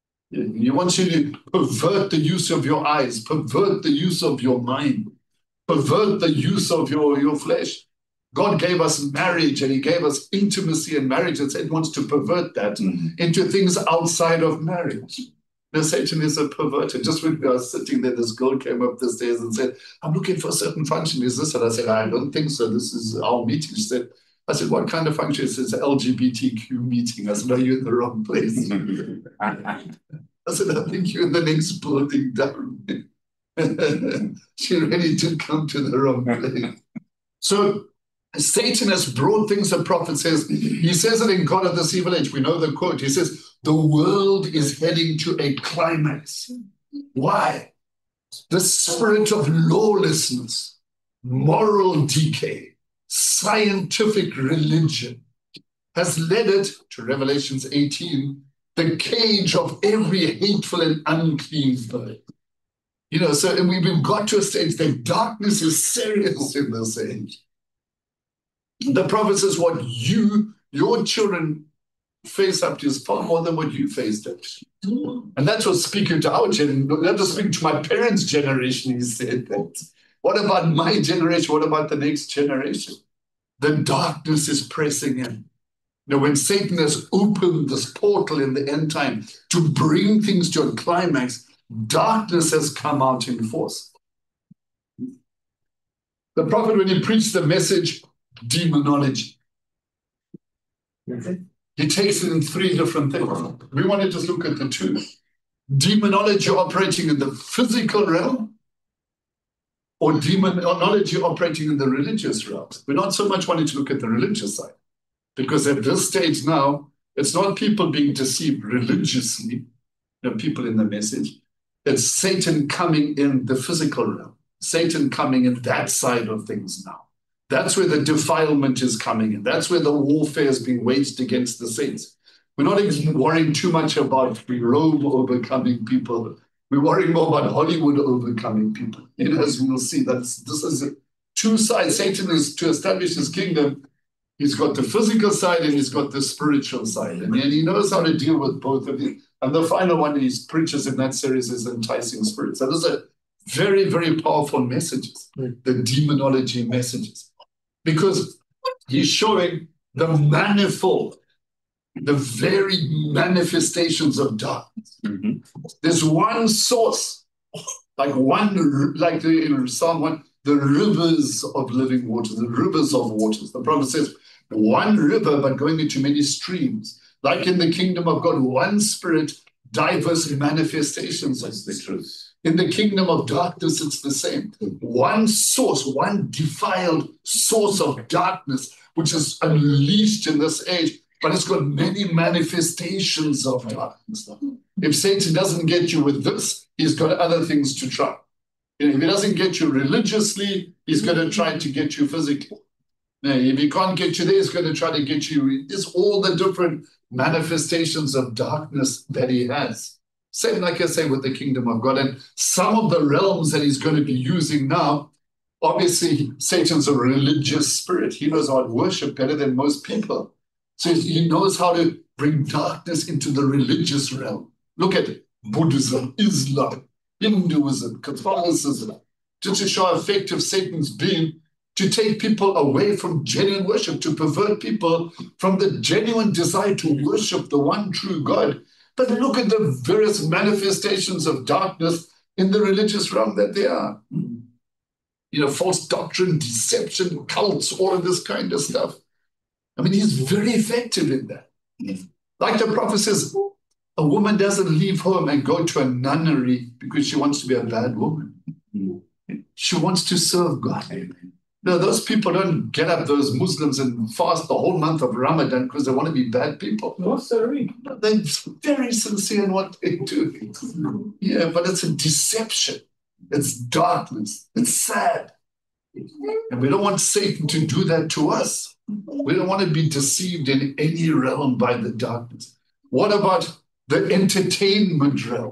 He wants you to pervert the use of your eyes, pervert the use of your mind, pervert the use of your, your flesh. God gave us marriage and he gave us intimacy in marriage, and Satan wants to pervert that mm-hmm. into things outside of marriage. Now, Satan is a perverter. Just when we were sitting there, this girl came up the stairs and said, I'm looking for a certain function. Is this? And I said, I don't think so. This is our meeting. She said, I said, what kind of function? She said, it's an L G B T Q meeting. I said, no, you're in the wrong place. I said, I think you're in the next building down. She really did come to the wrong place. So Satan has brought things the prophet says. He says it in God of this evil age. We know the quote. He says, the world is heading to a climax. Why? The spirit of lawlessness, moral decay, scientific religion has led it to Revelations eighteen, the cage of every hateful and unclean bird. You know, so and we've got to a stage that darkness is serious in this age. The prophet says what you, your children face up to is far more than what you faced up to. And that's what's speaking to our generation. That was speaking to my parents' generation, he said that. What about my generation? What about the next generation? The darkness is pressing in. You know, when Satan has opened this portal in the end time to bring things to a climax, darkness has come out in force. The prophet, when he preached the message, demonology, okay, he takes it in three different things. We want to just look at the two. Demonology operating in the physical realm, or demonology operating in the religious realm. We're not so much wanting to look at the religious side, because at this stage now, it's not people being deceived religiously, you know, people in the message. It's Satan coming in the physical realm, Satan coming in that side of things now. That's where the defilement is coming in. That's where the warfare is being waged against the saints. We're not worrying too much about Rome overcoming people. We're worrying more about Hollywood overcoming people. You know, as we'll see, that's, this is a two sides. Satan is to establish his kingdom. He's got the physical side and he's got the spiritual side. And, and he knows how to deal with both of them. And the final one he preaches in that series is enticing spirits. So those are very, very powerful messages, the demonology messages. Because he's showing the manifold, the very manifestations of darkness. Mm-hmm. There's one source, like one, like the, in Psalm one, the rivers of living waters, the rivers of waters. The prophet says, one river, but going into many streams. Like in the kingdom of God, one spirit, diverse manifestations of the truth. In the kingdom of darkness, it's the same. One source, one defiled source of darkness, which is unleashed in this age, but it's got many manifestations of darkness. If Satan doesn't get you with this, he's got other things to try. If he doesn't get you religiously, he's going to try to get you physically. If he can't get you there, he's going to try to get you. It's all the different manifestations of darkness that he has. Same, like I say, with the kingdom of God. And some of the realms that he's going to be using now, obviously, Satan's a religious spirit. He knows how to worship better than most people. So he knows how to bring darkness into the religious realm. Look at it. Buddhism, Islam, Hinduism, Catholicism, just to show how effective Satan's been to take people away from genuine worship, to pervert people from the genuine desire to worship the one true God. But look at the various manifestations of darkness in the religious realm that they are. You know, false doctrine, deception, cults, all of this kind of stuff. I mean, he's very effective in that. Like the prophet says, a woman doesn't leave home and go to a nunnery because she wants to be a bad woman. She wants to serve God. No, those people don't get up, those Muslims, and fast the whole month of Ramadan because they want to be bad people. No, sorry. They're very sincere in what they do. Yeah, but it's a deception. It's darkness. It's sad. And we don't want Satan to do that to us. We don't want to be deceived in any realm by the darkness. What about the entertainment realm?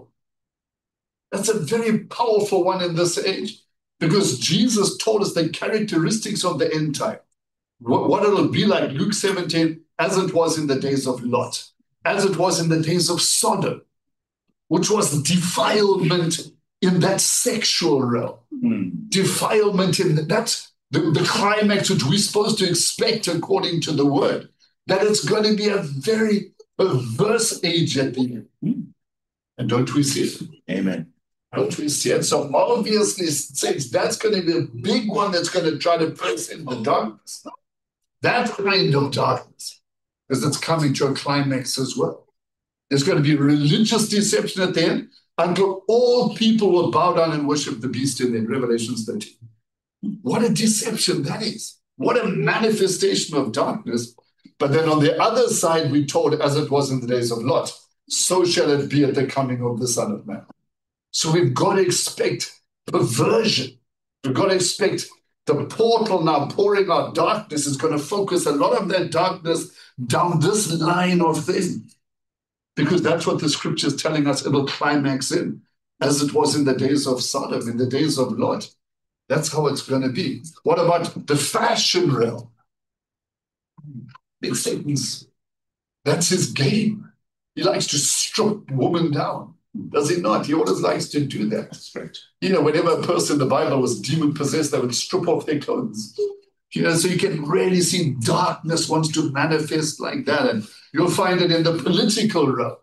That's a very powerful one in this age. Because Jesus told us the characteristics of the end time. What, what it'll be like, Luke seventeen, as it was in the days of Lot, as it was in the days of Sodom, which was defilement in that sexual realm. Mm. Defilement in the, that's the, the climax which we're supposed to expect according to the word, that it's going to be a very perverse age at the end. Mm. And don't we see it? Amen. Don't we see it? So obviously, says that's going to be a big one that's going to try to press in the darkness. That kind of darkness, because it's coming to a climax as well. There's going to be religious deception at the end until all people will bow down and worship the beast in Revelation thirteen. What a deception that is. What a manifestation of darkness. But then on the other side, we told, as it was in the days of Lot, so shall it be at the coming of the Son of Man. So we've got to expect perversion. We've got to expect the portal now pouring out darkness is going to focus a lot of that darkness down this line of things. Because that's what the scripture is telling us it'll climax in, as it was in the days of Sodom, in the days of Lot. That's how it's going to be. What about the fashion realm? Big Satan's, that's his game. He likes to strip women down. Does he not? He always likes to do that. That's right. You know, whenever a person in the Bible was demon-possessed, they would strip off their clothes. You know, so you can really see darkness wants to manifest like that. And you'll find it in the political realm.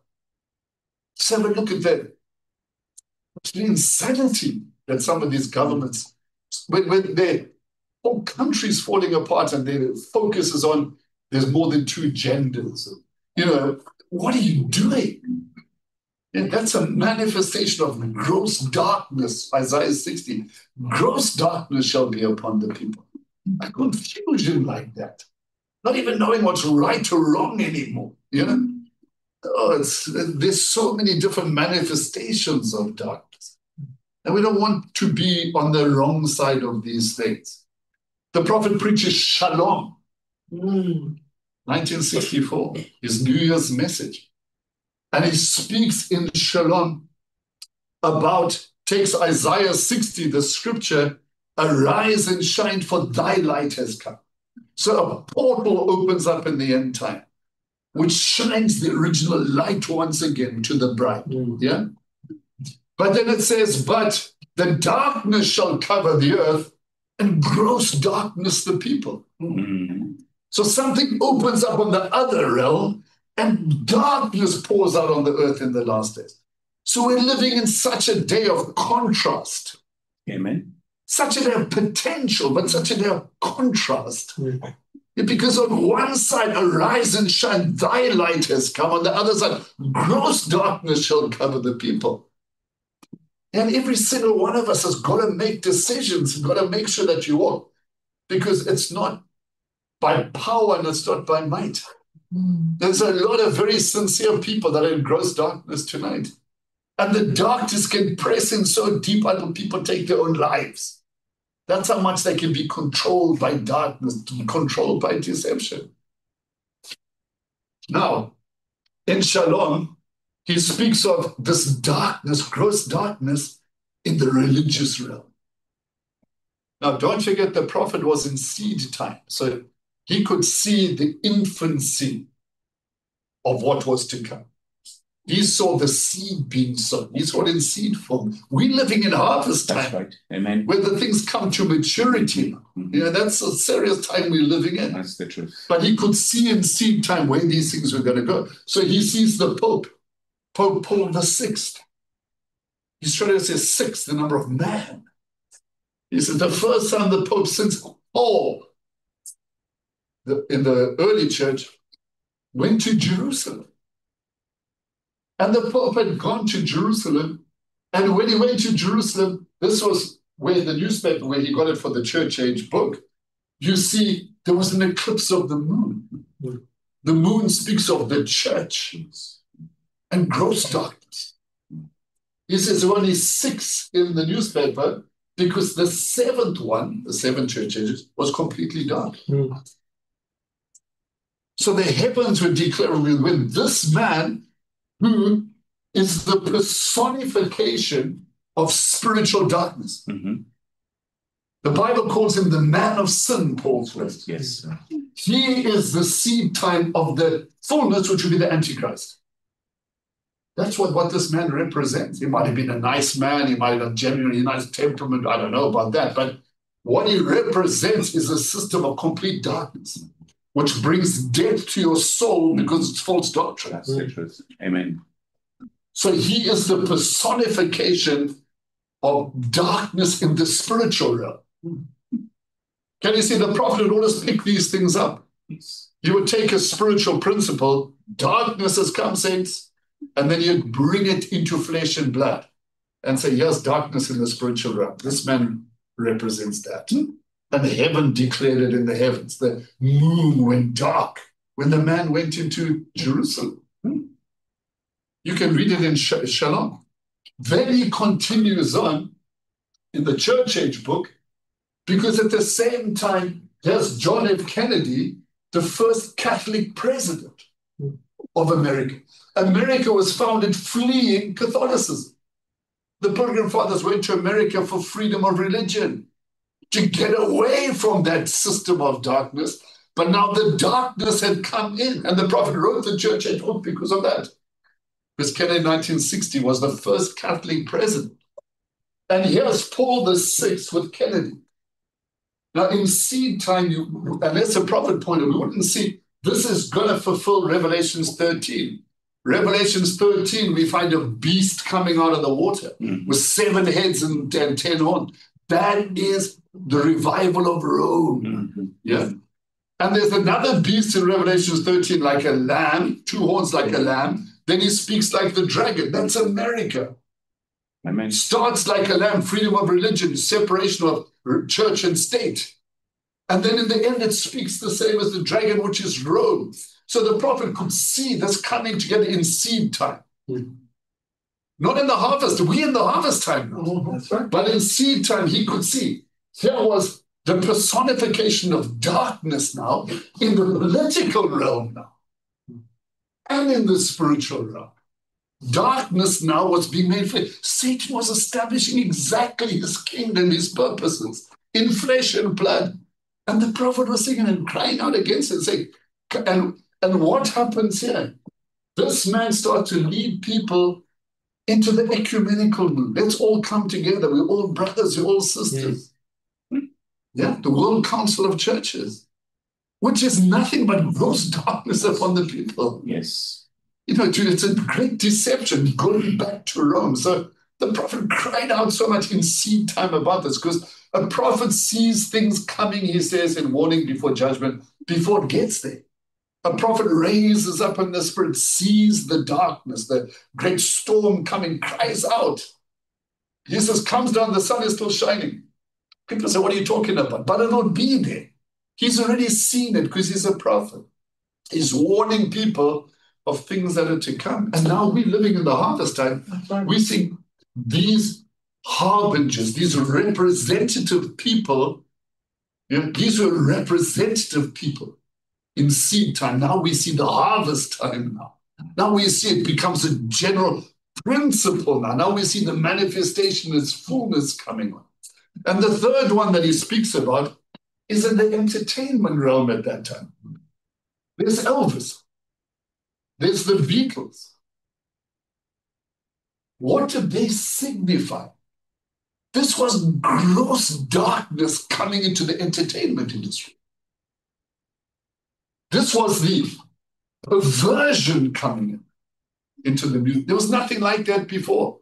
So have a look at that. It's the insanity that some of these governments, when, when their whole country's falling apart and their focus is on there's more than two genders. You know, what are you doing? And that's a manifestation of gross darkness, Isaiah sixty. Gross darkness shall be upon the people. A confusion like that. Not even knowing what's right or wrong anymore. You know? Oh, it's, there's so many different manifestations of darkness. And we don't want to be on the wrong side of these things. The prophet preaches shalom. Mm. nineteen sixty-four, his New Year's message. And he speaks in shalom about, takes Isaiah sixty, the scripture, arise and shine, for thy light has come. So a portal opens up in the end time, which shines the original light once again to the bride. Mm. Yeah. But then it says, but the darkness shall cover the earth, and gross darkness the people. Mm. So something opens up on the other realm, and darkness pours out on the earth in the last days. So we're living in such a day of contrast. Amen. Such a day of potential, but such a day of contrast. Mm. Because on one side, arise and shine, thy light has come. On the other side, gross darkness shall cover the people. And every single one of us has got to make decisions, got to make sure that you walk. Because it's not by power and it's not by might. There's a lot of very sincere people that are in gross darkness tonight. And the darkness can press in so deep until people take their own lives. That's how much they can be controlled by darkness, controlled by deception. Now, in Shalom, he speaks of this darkness, gross darkness, in the religious realm. Now, don't forget the prophet was in seed time, so he could see the infancy of what was to come. He saw the seed being sown. He saw it in seed form. We're living in harvest time. That's right. Amen. Where the things come to maturity. Mm-hmm. You know, that's a serious time we're living in. That's the truth. But he could see in seed time where these things were going to go. So he sees the Pope, Pope Paul the Sixth. He's trying to say six, the number of man. He said the first time the Pope since Paul, the, in the early church, went to Jerusalem. And the Pope had gone to Jerusalem. And when he went to Jerusalem, this was where the newspaper, where he got it for the Church Age book, you see there was an eclipse of the moon. The moon speaks of the church and gross darkness. He says there were only six in the newspaper because the seventh one, the seven church ages, was completely dark. Mm. So the heavens were declaring when this man, who is the personification of spiritual darkness. Mm-hmm. The Bible calls him the man of sin, Paul says. Yes. He is the seed time of the fullness, which will be the Antichrist. That's what, what this man represents. He might have been a nice man, he might have genuinely nice temperament, I don't know about that, but what he represents is a system of complete darkness, which brings death to your soul because it's false doctrine. That's the truth. Amen. So he is the personification of darkness in the spiritual realm. Can you see the prophet would always pick these things up? Yes. He would take a spiritual principle, darkness has come, saints, and then he'd bring it into flesh and blood and say, here's darkness in the spiritual realm. This man represents that. And heaven declared it in the heavens. The moon went dark when the man went into Jerusalem. You can read it in Shalom. Then he continues on in the Church Age book, because at the same time, there's John F. Kennedy, the first Catholic president of America. America was founded fleeing Catholicism. The Pilgrim Fathers went to America for freedom of religion, to get away from that system of darkness. But now the darkness had come in, and the prophet wrote the Church Age book because of that. Because Kennedy in nineteen sixty was the first Catholic president. And here's Paul the Sixth with Kennedy. Now in seed time, you, unless the prophet pointed, we wouldn't see this is going to fulfill Revelations thirteen. Revelations thirteen, we find a beast coming out of the water mm-hmm. with seven heads and, and ten horns. That is the revival of Rome. Mm-hmm. Yeah. And there's another beast in Revelation thirteen, like a lamb, two horns like a lamb. Then he speaks like the dragon. That's America. Amen. Starts like a lamb, freedom of religion, separation of church and state. And then in the end, it speaks the same as the dragon, which is Rome. So the prophet could see this coming together in seed time. Mm. Not in the harvest. We in the harvest time now. Oh, that's right. But in seed time, he could see. Here was the personification of darkness now in the political realm now. And in the spiritual realm. Darkness now was being made flesh. Satan was establishing exactly his kingdom, his purposes, in flesh and blood. And the prophet was singing and crying out against it, saying, and, and what happens here? This man starts to lead people into the ecumenical mood. Let's all come together. We're all brothers, we're all sisters. Yes. Yeah, the World Council of Churches, which is nothing but gross darkness upon the people. Yes. You know, it's a great deception going back to Rome. So the prophet cried out so much in seed time about this, because a prophet sees things coming, he says, in warning before judgment, before it gets there. A prophet raises up in the spirit, sees the darkness, the great storm coming, cries out. He says, comes down, the sun is still shining. People say, what are you talking about? But it'll be there. He's already seen it because he's a prophet. He's warning people of things that are to come. And now we're living in the harvest time. We see these harbingers, these representative people. You know, these were representative people in seed time. Now we see the harvest time now. Now we see it becomes a general principle now. Now we see the manifestation, its fullness coming on. And the third one that he speaks about is in the entertainment realm at that time. There's Elvis. There's the Beatles. What did they signify? This was gross darkness coming into the entertainment industry. This was the perversion coming in, into the music. There was nothing like that before.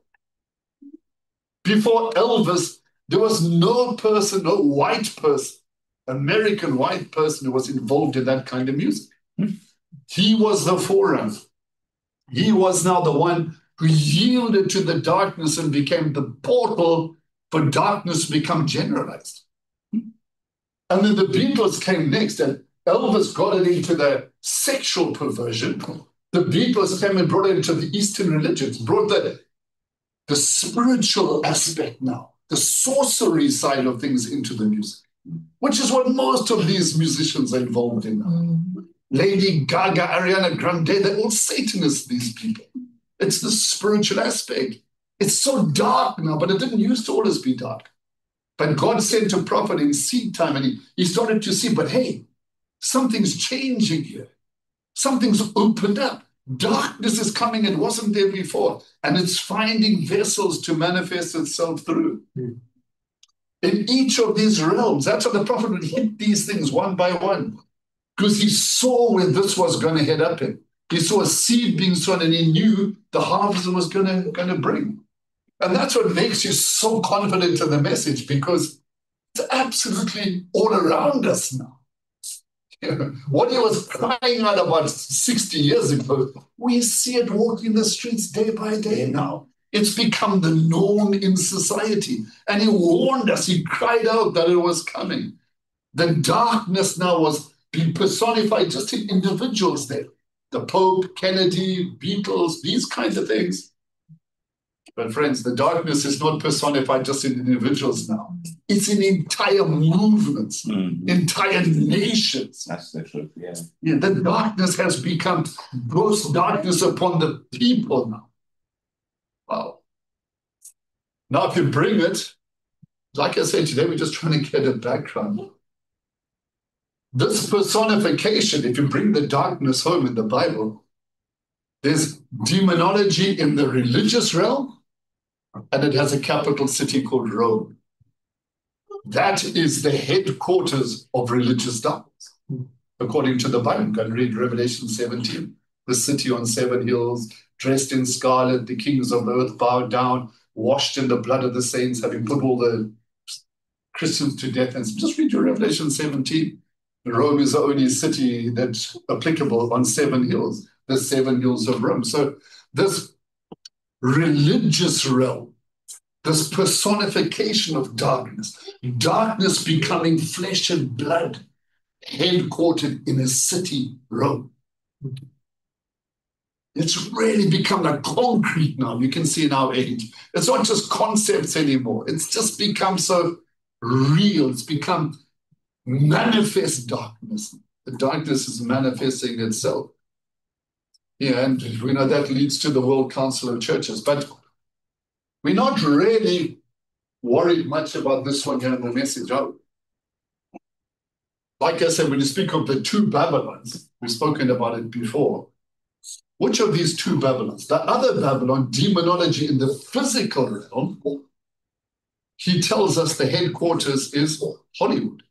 Before Elvis, there was no person, no white person, American white person who was involved in that kind of music. He was the forerunner. He was now the one who yielded to the darkness and became the portal for darkness to become generalized. And then the Beatles came next, and Elvis got it into the sexual perversion. The Beatles came and brought it into the Eastern religions, brought the, the spiritual aspect now, the sorcery side of things into the music, which is what most of these musicians are involved in now. Mm. Lady Gaga, Ariana Grande, they're all Satanists, these people. It's the spiritual aspect. It's so dark now, but it didn't used to always be dark. But God sent a prophet in seed time, and he, he started to see, but hey, something's changing here. Something's opened up. Darkness is coming. It wasn't there before. And it's finding vessels to manifest itself through. Mm. In each of these realms, that's how the prophet would hit these things one by one. Because he saw where this was going to head up in. He saw a seed being sown, and he knew the harvest was going to, going to bring. And that's what makes you so confident in the message, because it's absolutely all around us now. You know, what he was crying out about sixty years ago, we see it walking the streets day by day now. It's become the norm in society. And he warned us, he cried out that it was coming. The darkness now was being personified just in individuals there. The Pope, Kennedy, Beatles, these kinds of things. But friends, the darkness is not personified just in individuals now. It's in entire movements, mm-hmm. entire nations. That's the truth, yeah. Yeah, the darkness has become gross darkness upon the people now. Wow. Now if you bring it, like I said today, we're just trying to get a background. This personification, if you bring the darkness home in the Bible, there's demonology in the religious realm, and it has a capital city called Rome. That is the headquarters of religious darkness, according to the Bible. You can read Revelation seventeen. The city on seven hills, dressed in scarlet, the kings of the earth bowed down, washed in the blood of the saints, having put all the Christians to death. And just read your Revelation seventeen. Rome is the only city that's applicable on seven hills, the seven hills of Rome. So this religious realm, this personification of darkness, darkness becoming flesh and blood, headquartered in a city, Rome. It's really become like concrete now. You can see in our age. It's not just concepts anymore. It's just become so real. It's become manifest darkness. The darkness is manifesting itself. Yeah, and we know that leads to the World Council of Churches. But we're not really worried much about this one here in the message. Like I said, when you speak of the two Babylons, we've spoken about it before. Which of these two Babylons? The other Babylon, demonology in the physical realm, he tells us the headquarters is Hollywood.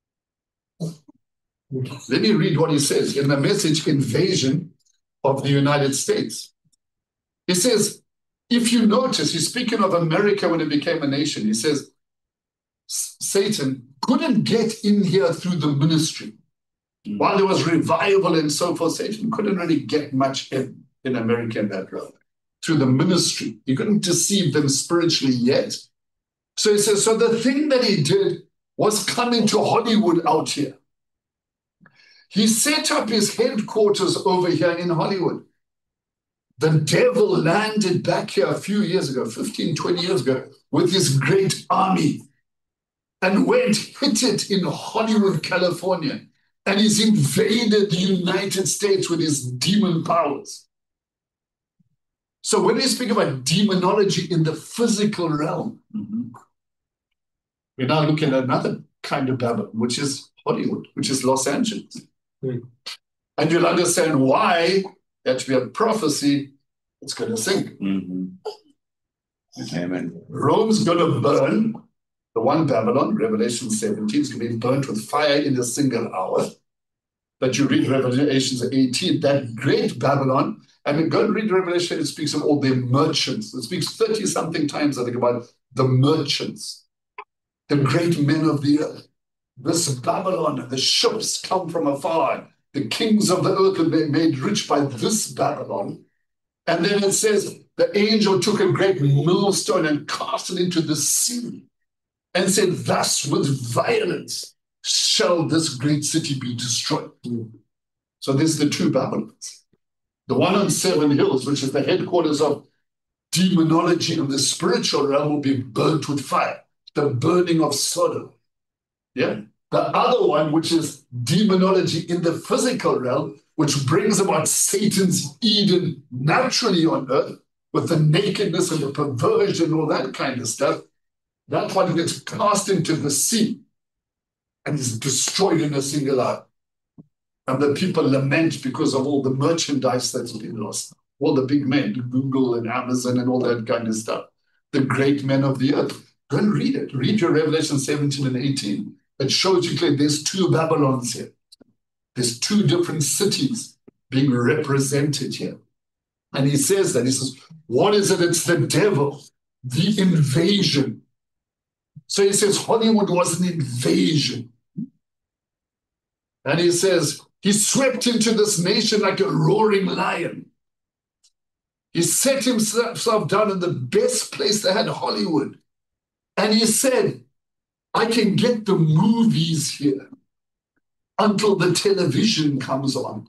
Let me read what he says in the Message Invasion of the United States. He says, if you notice, he's speaking of America when it became a nation. He says, Satan couldn't get in here through the ministry. While there was revival and so forth, Satan couldn't really get much in, in America in that realm. Through the ministry. He couldn't deceive them spiritually yet. So he says, so the thing that he did was come into Hollywood out here. he set up his headquarters over here in Hollywood. The devil landed back here a few years ago, fifteen, twenty years ago, with his great army and went, hit it in Hollywood, California, and he's invaded the United States with his demon powers. So when we speak about demonology in the physical realm, mm-hmm, we're now looking at another kind of Babylon, which is Hollywood, which is Los Angeles. Mm. And you'll understand why that we have prophecy, it's going to sink. Mm-hmm. Amen. Rome's going to burn. The one Babylon, Revelation seventeen, is going to be burnt with fire in a single hour. But you read Revelation eighteen, that great Babylon, I mean, go and read Revelation, it speaks of all their merchants. It speaks thirty-something times, I think, about the merchants, the great men of the earth. This Babylon, the ships come from afar. The kings of the earth will be made rich by this Babylon. And then it says, the angel took a great millstone and cast it into the sea and said, thus with violence shall this great city be destroyed. So there's the two Babylons. The one on Seven Hills, which is the headquarters of demonology in the spiritual realm, will be burnt with fire, the burning of Sodom. Yeah. The other one, which is demonology in the physical realm, which brings about Satan's Eden naturally on earth with the nakedness and the perversion and all that kind of stuff. That one gets cast into the sea and is destroyed in a single hour. And the people lament because of all the merchandise that's been lost. All the big men, Google and Amazon and all that kind of stuff. The great men of the earth. Go and read it. Read your Revelation seventeen and eighteen. It shows you clearly there's two Babylons here. There's two different cities being represented here. And he says that. He says, what is it? It's the devil, the invasion. So he says Hollywood was an invasion. And he says, he swept into this nation like a roaring lion. He set himself down in the best place they had, Hollywood. And he said, I can get the movies here until the television comes on.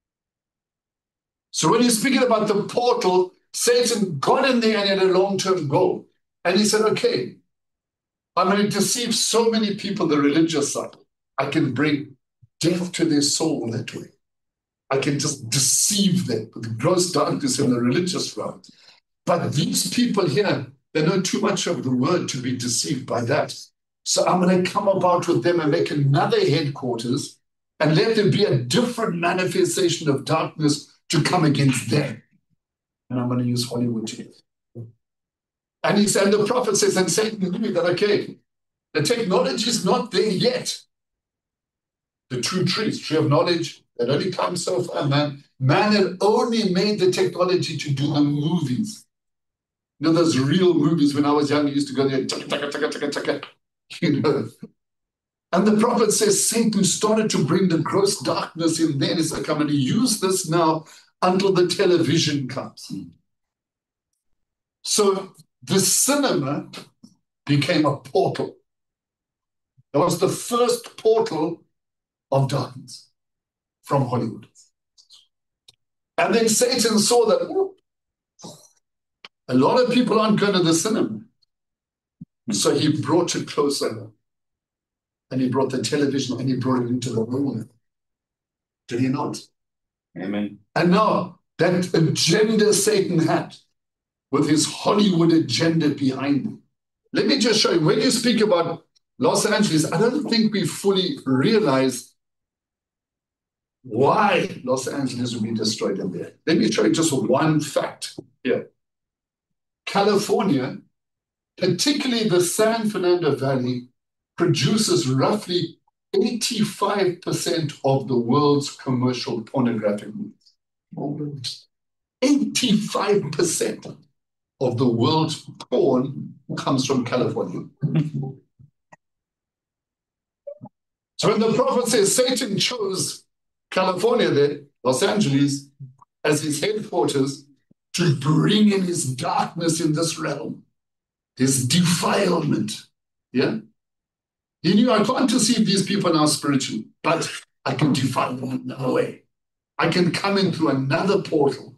So when he's speaking about the portal, Satan got in there and had a long-term goal. And he said, okay, I'm going to deceive so many people, the religious side. I can bring death to their soul that way. I can just deceive them with gross darkness in the religious realm. But these people here, they know too much of the word to be deceived by that. So I'm going to come about with them and make another headquarters and let there be a different manifestation of darkness to come against them. And I'm going to use Hollywood here. And he said, the prophet says, and Satan knew that, okay, the technology is not there yet. The true trees, tree of knowledge, that only comes so far, man. Man had only made the technology to do the movies. You know, those real movies when I was young, I used to go there, taka, taka, taka, taka, taka. You know, and the prophet says Satan started to bring the gross darkness in there. He's like, I'm going to use this now until the television comes. So the cinema became a portal. That was the first portal of darkness from Hollywood. And then Satan saw that whoop, a lot of people aren't going to the cinema. So he brought it closer. And he brought the television and he brought it into the room. Did he not? Amen. And now that agenda Satan had with his Hollywood agenda behind him. Let me just show you. When you speak about Los Angeles, I don't think we fully realize why Los Angeles will be destroyed in there. Let me show you just one fact here. California, particularly the San Fernando Valley, produces roughly eighty-five percent of the world's commercial pornographic movies. eighty-five percent of the world's porn comes from California. So when the prophet says Satan chose California there, Los Angeles, as his headquarters to bring in his darkness in this realm, his defilement, yeah? He knew I can't deceive these people now spiritually, but I can defile them another way. I can come in through another portal.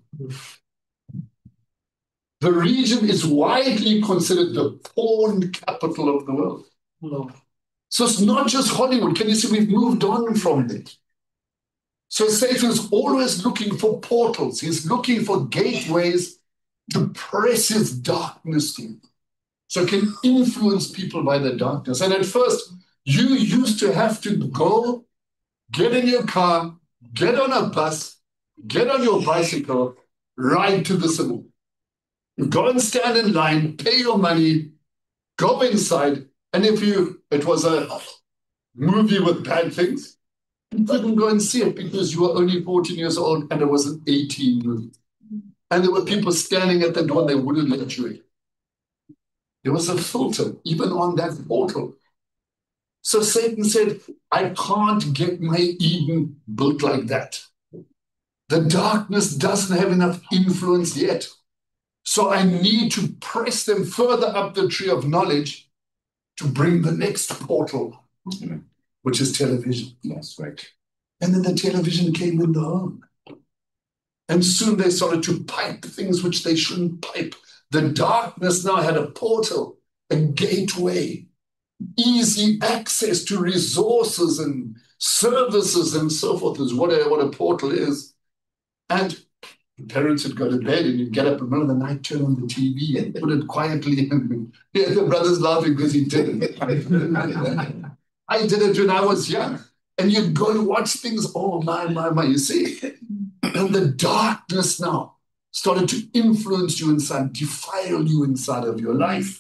The region is widely considered the porn capital of the world. No. So it's not just Hollywood. Can you see we've moved on from it? So Satan's always looking for portals. He's looking for gateways to press his darkness in. So it can influence people by the darkness. And at first, you used to have to go, get in your car, get on a bus, get on your bicycle, ride to the cinema. You go and stand in line, pay your money, go inside, and if you it was a movie with bad things, you couldn't go and see it because you were only fourteen years old and it was an eighteen movie. And there were people standing at the door and they wouldn't let you in. There was a filter, even on that portal. So Satan said, I can't get my Eden built like that. The darkness doesn't have enough influence yet. So I need to press them further up the tree of knowledge to bring the next portal, Amen. which is television. That's right. And then the television came in the home. And soon they started to pipe things which they shouldn't pipe. The darkness now had a portal, a gateway, easy access to resources and services and so forth is what a, what a portal is. And parents would go to bed and you'd get up in the middle of the night, turn on the T V and put it quietly. And yeah, the brother's laughing because he did it. I did it when I was young. And you'd go and watch things, oh my, my, my, you see? And the darkness now started to influence you inside, defile you inside of your life.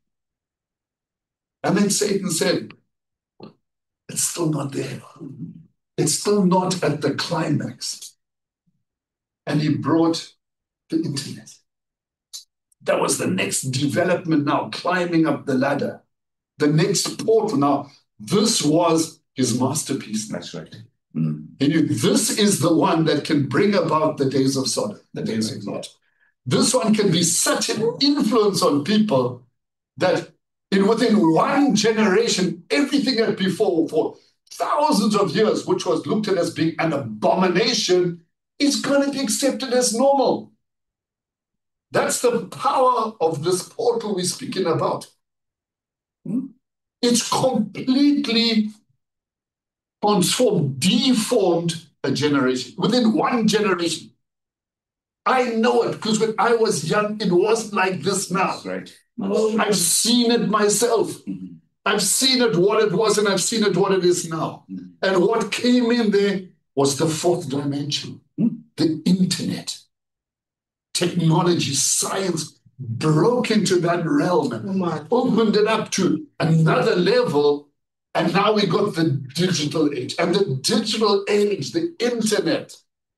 And then Satan said, it's still not there. It's still not at the climax. And he brought the internet. That was the next development now, climbing up the ladder. The next portal. Now, this was his masterpiece. That's right. Mm. He knew this is the one that can bring about the days of Sodom, the days of Lot. This one can be such an influence on people that in within one generation, everything that before for thousands of years, which was looked at as being an abomination, is going to be accepted as normal. That's the power of this portal we're speaking about. Hmm? It's completely transformed, deformed a generation, within one generation. I know it because when I was young, it wasn't like this now. That's right. I've seen it myself. Mm-hmm. I've seen it what it was and I've seen it what it is now. Mm-hmm. And what came in there was the fourth dimension, the internet. Technology, science broke into that realm and opened it up to another level. And now we got the digital age. And the digital age, the internet,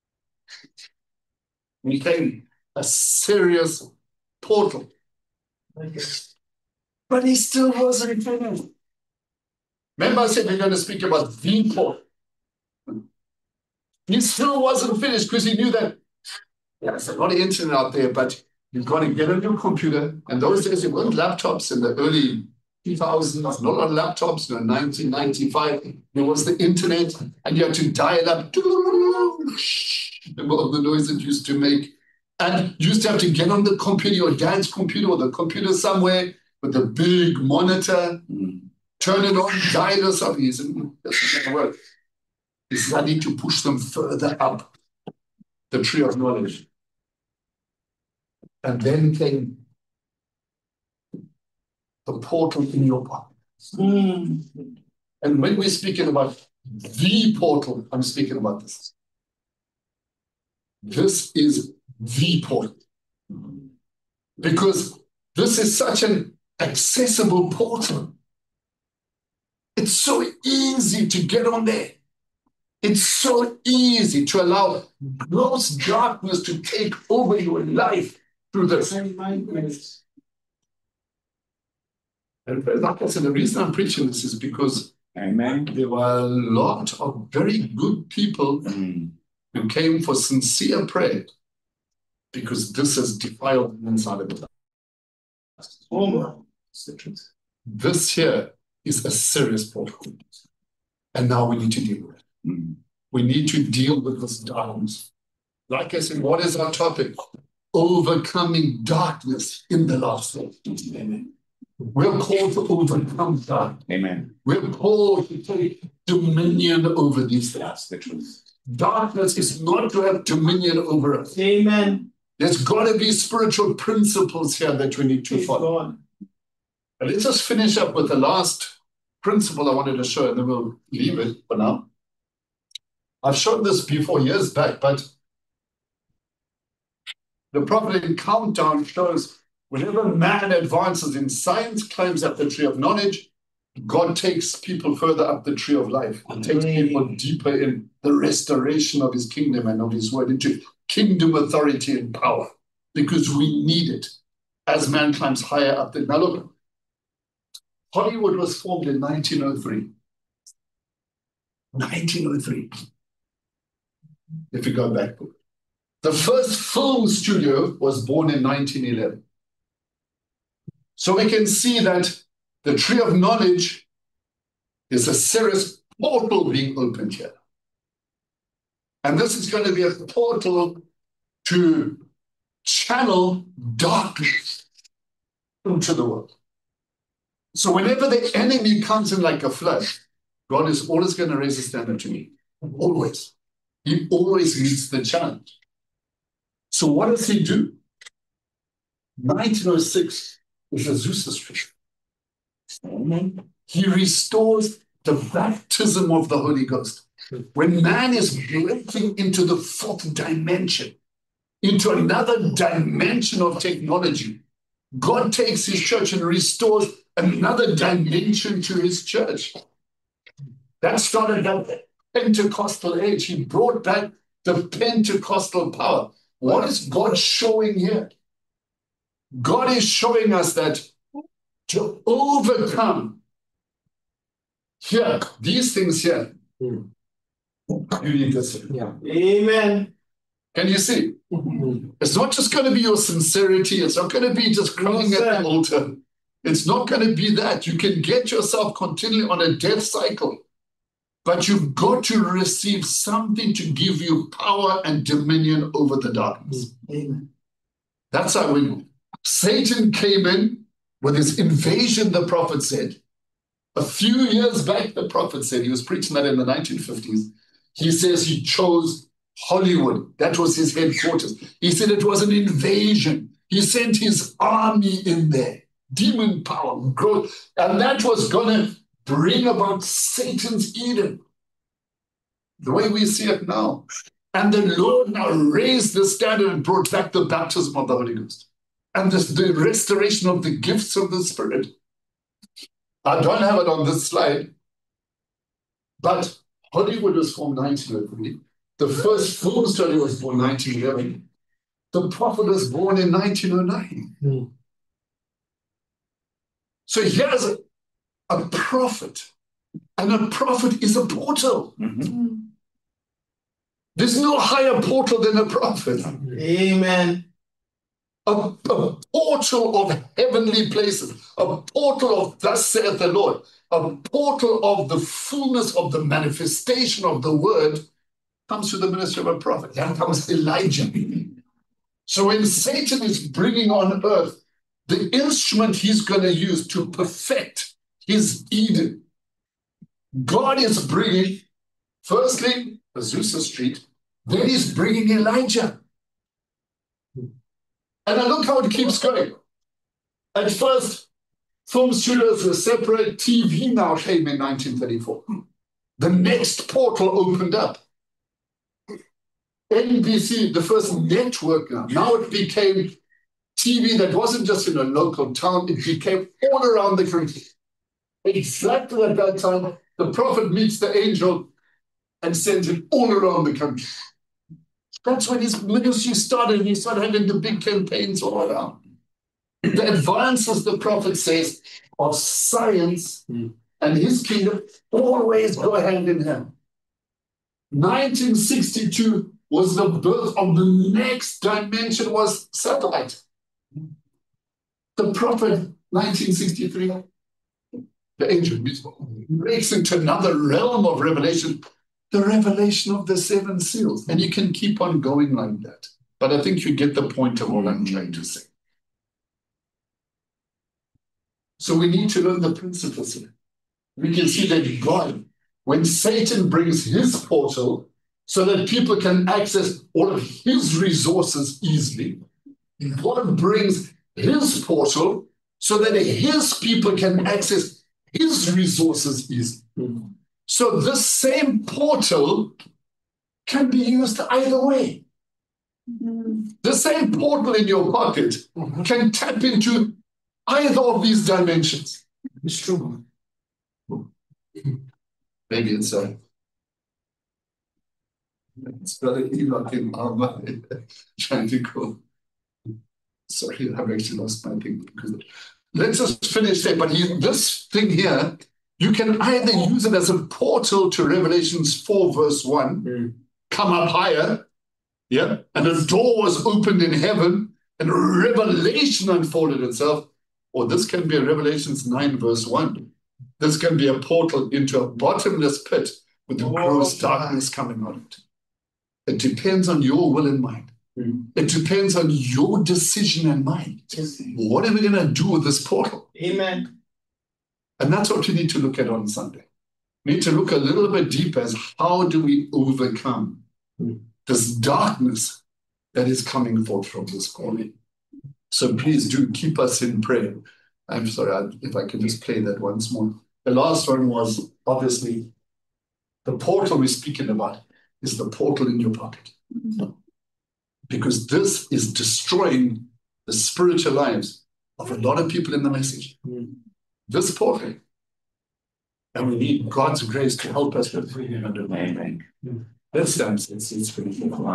became a serious portal. But he still wasn't finished. Remember I said we're going to speak about the portal. He still wasn't finished because he knew that yeah, there's a lot of internet out there, but you've got to get on your computer. And those days, there weren't laptops in the early two thousands, not a lot of laptops, in nineteen ninety-five. There was the internet, and you had to dial up. Remember the noise it used to make? And you used to have to get on the computer, your dad's computer, or the computer somewhere with the big monitor, turn it on, dial or something. He said, that's not going to work. He said, I need to push them further up the tree of knowledge. And then came the portal in your pocket. Mm. And when we're speaking about the portal, I'm speaking about this. This is the portal. Because this is such an accessible portal. It's so easy to get on there. It's so easy to allow gross darkness to take over your life through this. And like I said, the reason I'm preaching this is because Amen. There were a lot of very good people Mm. who came for sincere prayer because this has defiled the inside of them. Oh, it's the truth. This here is a serious problem. And now we need to deal with it. Mm. we need to deal with this darkness. Like I said, what is our topic? Overcoming darkness in the last days. Amen. We're called to overcome darkness. Amen. We're called to take dominion over these things. That's the truth. Darkness is not to have dominion over us. Amen. There's got to be spiritual principles here that we need to Praise follow. God. But let's just finish up with the last principle I wanted to show, and then we'll leave it for now. I've shown this before years back, but the prophet in Countdown shows whenever man advances in science, climbs up the tree of knowledge, God takes people further up the tree of life and takes people deeper in the restoration of his kingdom and of his word, into kingdom authority and power, because we need it as man climbs higher up the. Now look, Hollywood was formed in nineteen oh three. nineteen oh three. If you go back. The first film studio was born in nineteen eleven. So we can see that the tree of knowledge is a serious portal being opened here. And this is going to be a portal to channel darkness into the world. So whenever the enemy comes in like a flood, God is always going to raise a standard to me. Always. He always meets the challenge. So what does he do? nineteen oh six is Azusa Street. He restores the baptism of the Holy Ghost. When man is breaking into the fourth dimension, into another dimension of technology, God takes his church and restores another dimension to his church. That started that Pentecostal age. He brought back the Pentecostal power. What is God showing here? God is showing us that to overcome here, these things here, you need this. Yeah. Amen. Can you see? It's not just going to be your sincerity. It's not going to be just crying No, at sir. the altar. It's not going to be that. You can get yourself continually on a death cycle, but you've got to receive something to give you power and dominion over the darkness. Amen. That's how when Satan came in with his invasion, the prophet said, a few years back, the prophet said, he was preaching that in the nineteen fifties, he says he chose Hollywood. That was his headquarters. He said it was an invasion. He sent his army in there, demon power, growth, and that was going to bring about Satan's Eden, the way we see it now. And the Lord now raised the standard and brought back the baptism of the Holy Ghost and this, the restoration of the gifts of the Spirit. I don't have it on this slide, but Hollywood was formed nineteen oh three. The first film study was born nineteen eleven. The prophet was born in nineteen oh nine. Mm. So here's a, a prophet, and a prophet is a portal. Mm-hmm. There's no higher portal than a prophet. Amen. A, a portal of heavenly places, a portal of thus saith the Lord, a portal of the fullness of the manifestation of the word comes through the ministry of a prophet. Then comes Elijah. So when Satan is bringing on earth the instrument he's going to use to perfect his Eden, God is bringing, firstly, Azusa Street, then he's bringing Elijah. And I look how it keeps going. At first, film studios were separate. T V now came in nineteen thirty-four. The next portal opened up. N B C, the first network now. Now it became T V that wasn't just in a local town. It became all around the country. Exactly at that time, the prophet meets the angel and sends it all around the country. That's when his ministry started. He started having the big campaigns all around. The advances, the prophet says, of science Mm. and his kingdom always go hand in hand. nineteen sixty-two was the birth of the next dimension, was satellite. The prophet, nineteen sixty-three, the angel breaks into another realm of revelation. the revelation of the seven seals. And you can keep on going like that. But I think you get the point of what I'm trying to say. So we need to learn the principles here. We can see that God, when Satan brings his portal so that people can access all of his resources easily, God brings his portal so that his people can access his resources easily. Mm-hmm. So this same portal can be used either way. Mm-hmm. The same portal in your pocket mm-hmm. can tap into either of these dimensions. It's true. Maybe it's a it's Brother Enoch in our mind trying to go. Sorry, I've actually lost my thing. Let's just finish there. But he, this thing here, you can either use it as a portal to Revelations four, verse one, mm. come up higher, yeah, and a door was opened in heaven, and revelation unfolded itself. Or this can be a Revelations nine, verse one. This can be a portal into a bottomless pit with the gross darkness coming on it. It depends on your will and mind. Mm. It depends on your decision and mind. Yes. What are we going to do with this portal? Amen. And that's what we need to look at on Sunday. We need to look a little bit deeper as how do we overcome mm. this darkness that is coming forth from this portal. So please do keep us in prayer. I'm sorry, if I can just play that once more. The last one was obviously the portal we're speaking about is the portal in your pocket. Mm-hmm. Because this is destroying the spiritual lives of a lot of people in the message. Mm-hmm. This portal. And we need God's grace to help us with freedom and domain. Mm-hmm. Let's stand. It's, it's pretty cool.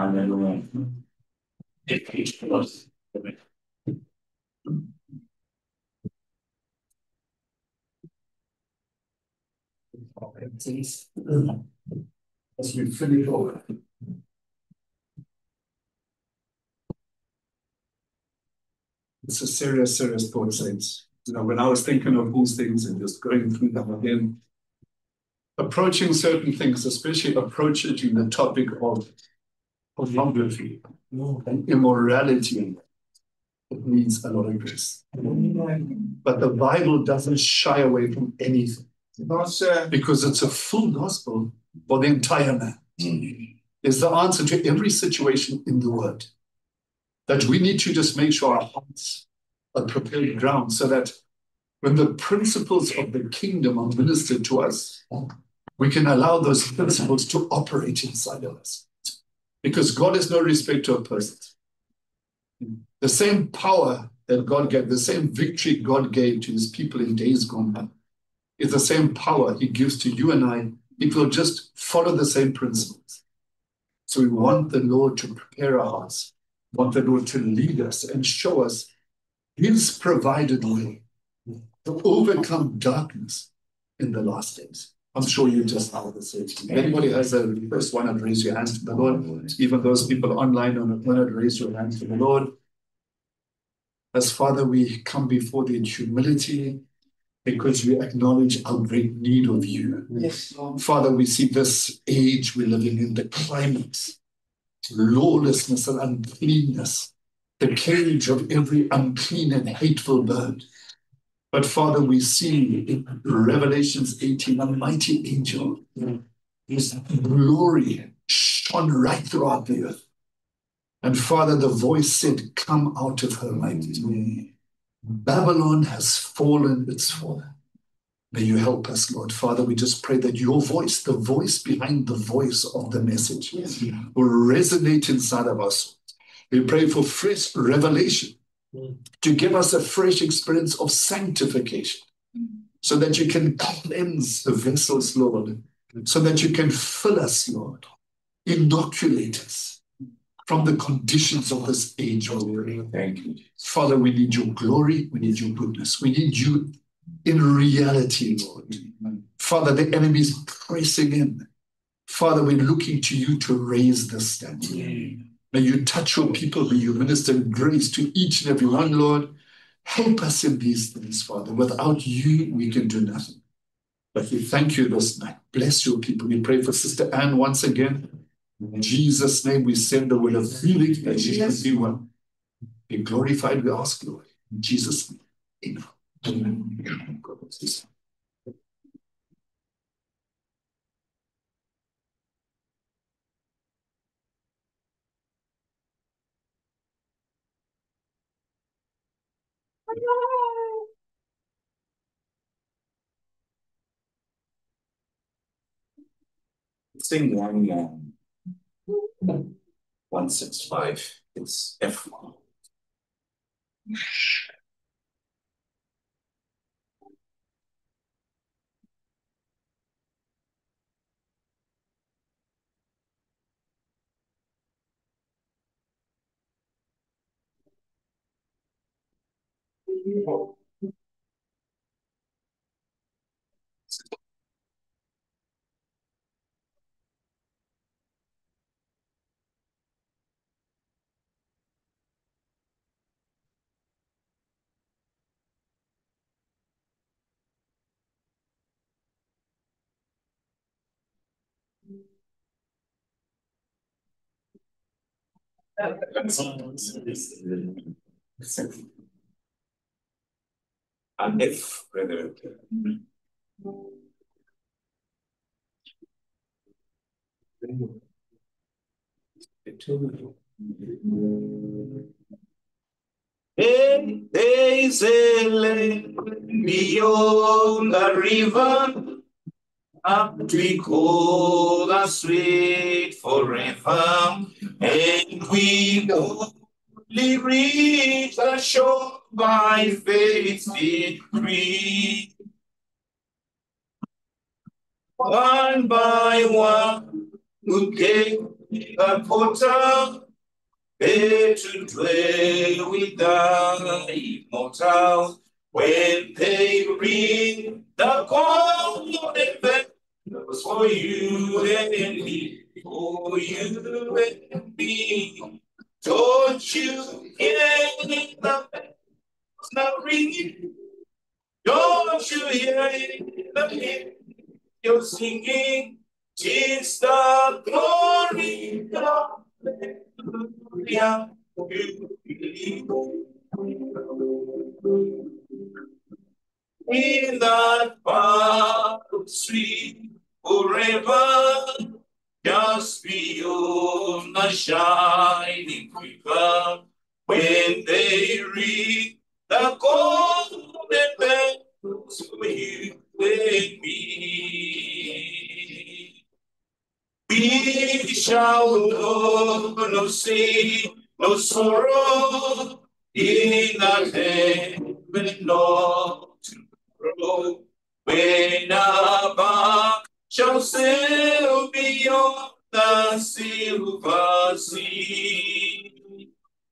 As we finish over. It's a serious, serious thought, saints. You know, when I was thinking of these things and just going through them again, approaching certain things, especially approaching the topic of pornography and immorality, it needs a lot of grace. But the Bible doesn't shy away from anything. No, sir. Because it's a full gospel for the entire man. Mm. It's the answer to every situation in the Word. That we need to just make sure our hearts are prepared ground so that when the principles of the kingdom are ministered to us, we can allow those principles to operate inside of us. Because God is no respecter of persons. The same power that God gave, the same victory God gave to his people in days gone by, is the same power he gives to you and I if we'll just follow the same principles. So we want the Lord to prepare our hearts, want the Lord to lead us and show us his provided way to overcome darkness in the last days. I'm sure you just know the same. If anybody has a request, why not raise your hands to the Lord? Even those people online, why not raise your hands to the Lord? As Father, we come before thee in humility, because we acknowledge our great need of you. Yes, Lord. Father, we see this age we're living in, the climax, lawlessness and uncleanness, the cage of every unclean and hateful bird. But Father, we see in Revelations eighteen, a mighty angel, his glory shone right throughout the earth. And Father, the voice said, come out of her light. Babylon has fallen, it's fallen. May you help us, Lord. Father, we just pray that your voice, the voice behind the voice of the message, yes, will resonate inside of us. We pray for fresh revelation mm. to give us a fresh experience of sanctification mm. so that you can cleanse the vessels, Lord, so that you can fill us, Lord, inoculate us from the conditions of this age, Lord. Thank you. Father, we need your glory. We need your goodness. We need you in reality, Lord. Father, the enemy is pressing in. Father, we're looking to you to raise the standard. May you touch your people. May you minister grace to each and every one, Lord. Help us in these things, Father. Without you, we can do nothing. But we thank you this night. Bless your people. We pray for Sister Anne once again. In Jesus' name, we send the word of healing that she should be one. Be glorified, we ask, Lord. In Jesus' name, amen. Amen. God bless you. Sing one more. one sixty-five. It's F one. And if, brother. Hey, there's a land beyond the river, aptly cold and sweet forever, and we only reach the shore by faith's decree. One by one, who gave the portal, there to dwell with the immortals. When they ring the call of heaven, was for you and me, for you and me. Don't you hear the bells now ringing? Don't you hear the hymn you're singing? Tis the glory of Hallelujah. In that far sweet forever, just beyond the shining river, when they ring the golden bells for you and me. We shall know no sin, no sorrow in that heaven, not tomorrow. When our bark shall sail beyond the silver sea,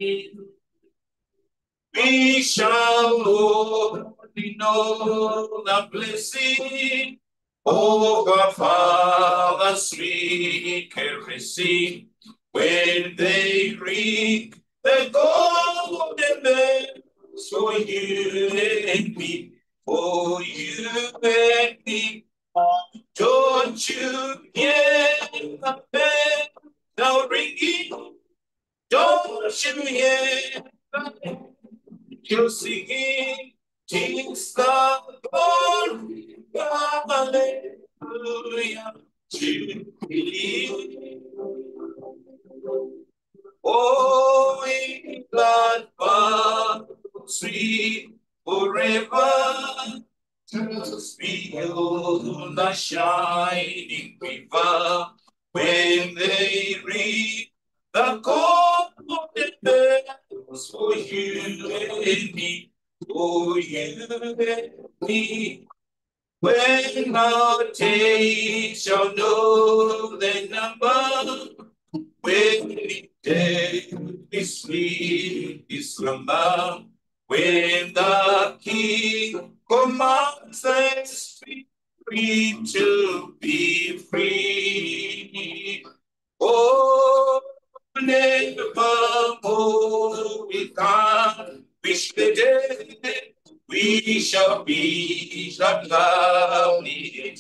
we shall only know the blessing of our Father's sweet caressing, when they ring the golden bells for you and me, for you and me. Don't you hear the bell now ringing? Don't you hear the bell you're singing? Tis the glory, hallelujah, to believe. Oh, in blood, but sweet forever, just beyond the shining river, when they ring the golden bells for you and me, for you and me. When our days shall know their number, when we day we sleep is slumber, when the King commands us free to be free. Oh, never more we can't wish the day we shall be that lovely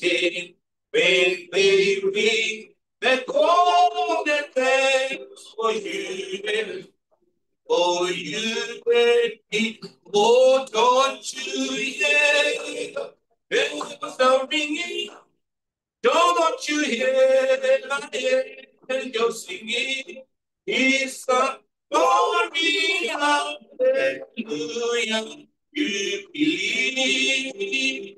the golden things for you. Oh, you made me, oh, don't you hear? Bells are ringing, don't you hear? The angels singing, His son, glory, hallelujah. You believe,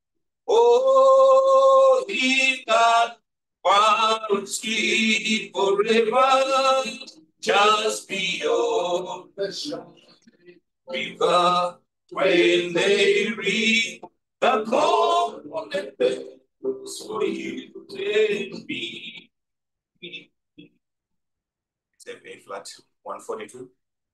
oh, He got one sweet forever. Just beyond the river, when they read the call on the bells for you and me. It's a A flat, one forty-two.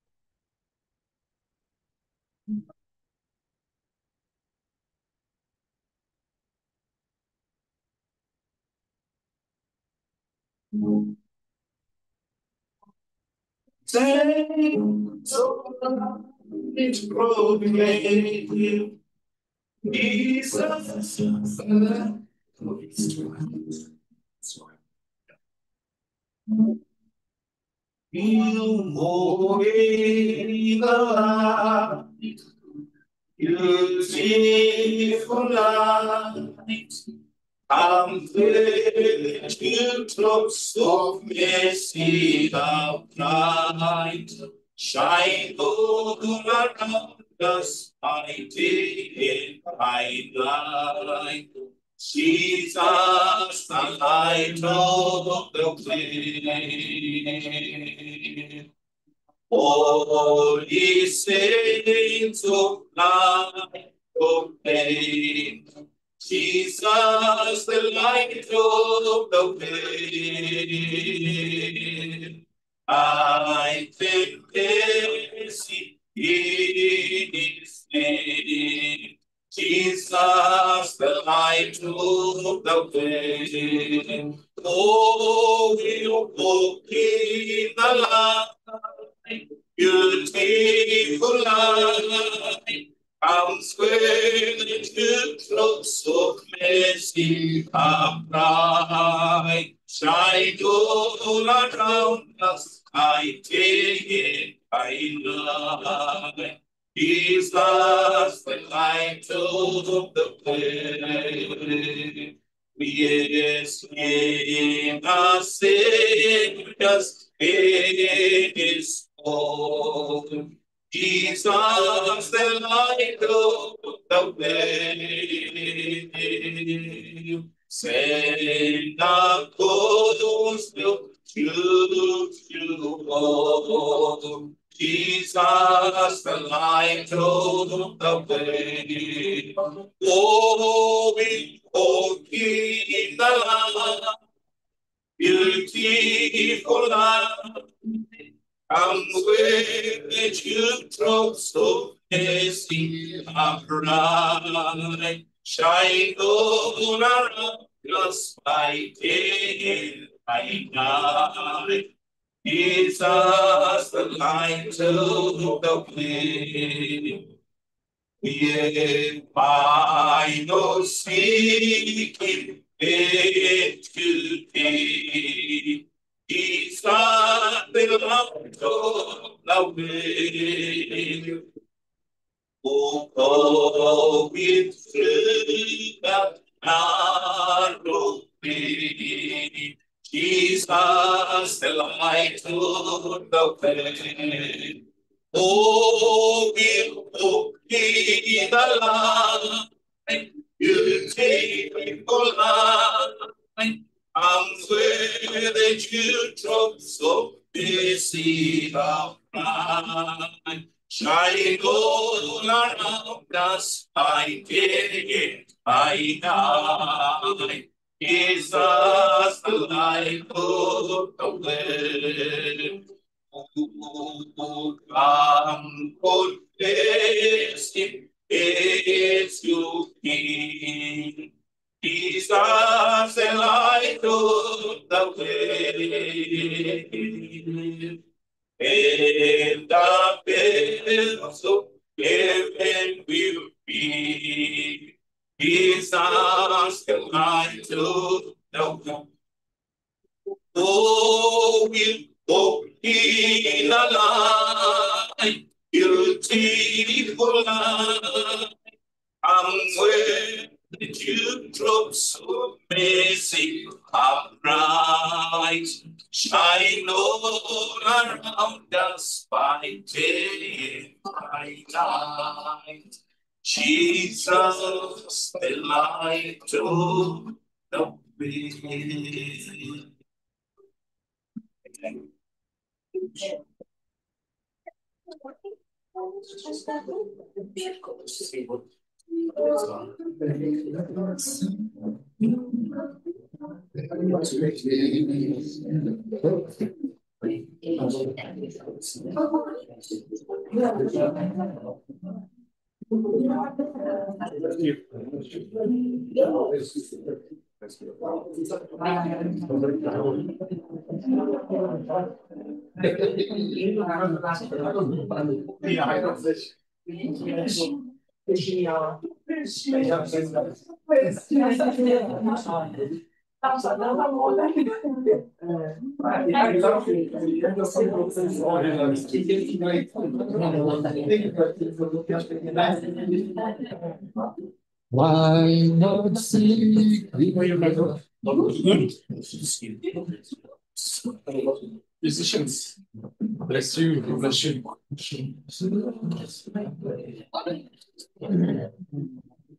Saints of it proclaim Jesus. You more the light, beautiful light. I'm there to close of mercy upright. Shine all around us, my day and my light. Jesus, the light of the way. All His saints of light proclaim. Jesus, the light of the way. I think mercy in His name. Jesus, the light of the way. Oh, we'll walk in the light, beautiful light. I'm swearing to close of mercy upright. Shine all around us, I take it, I light. Jesus, the light of the way. Yes, in the Savior's in His own. Jesus, the light of the way. Send the gospel to you all. Jesus, the light of the way. Oh, we walk in the light, beautiful light. I'm with you, throats of mercy upright. Shine all around us by day and by night. Jesus, the light of the way. We find no seeking it today. Jesus, the light of the way. Oh, go with through that narrow way. Jesus, the light of the way. Oh, we'll walk in the light, beautiful light. I'm where the dewdrops of mercy upright. Shining all around us by day and by night. Jesus, the light of the way. Oh, come, confess Him, it's you, King. Jesus, the light of the way. And the bells of heaven will be. Jesus, the light of the way. know we'll walk in a light, beautiful light. I'm where the dewdrops of mercy are bright, shine all around us by day and by night. Jesus, the light of the way. Why not seek Musicians, bless you, bless you.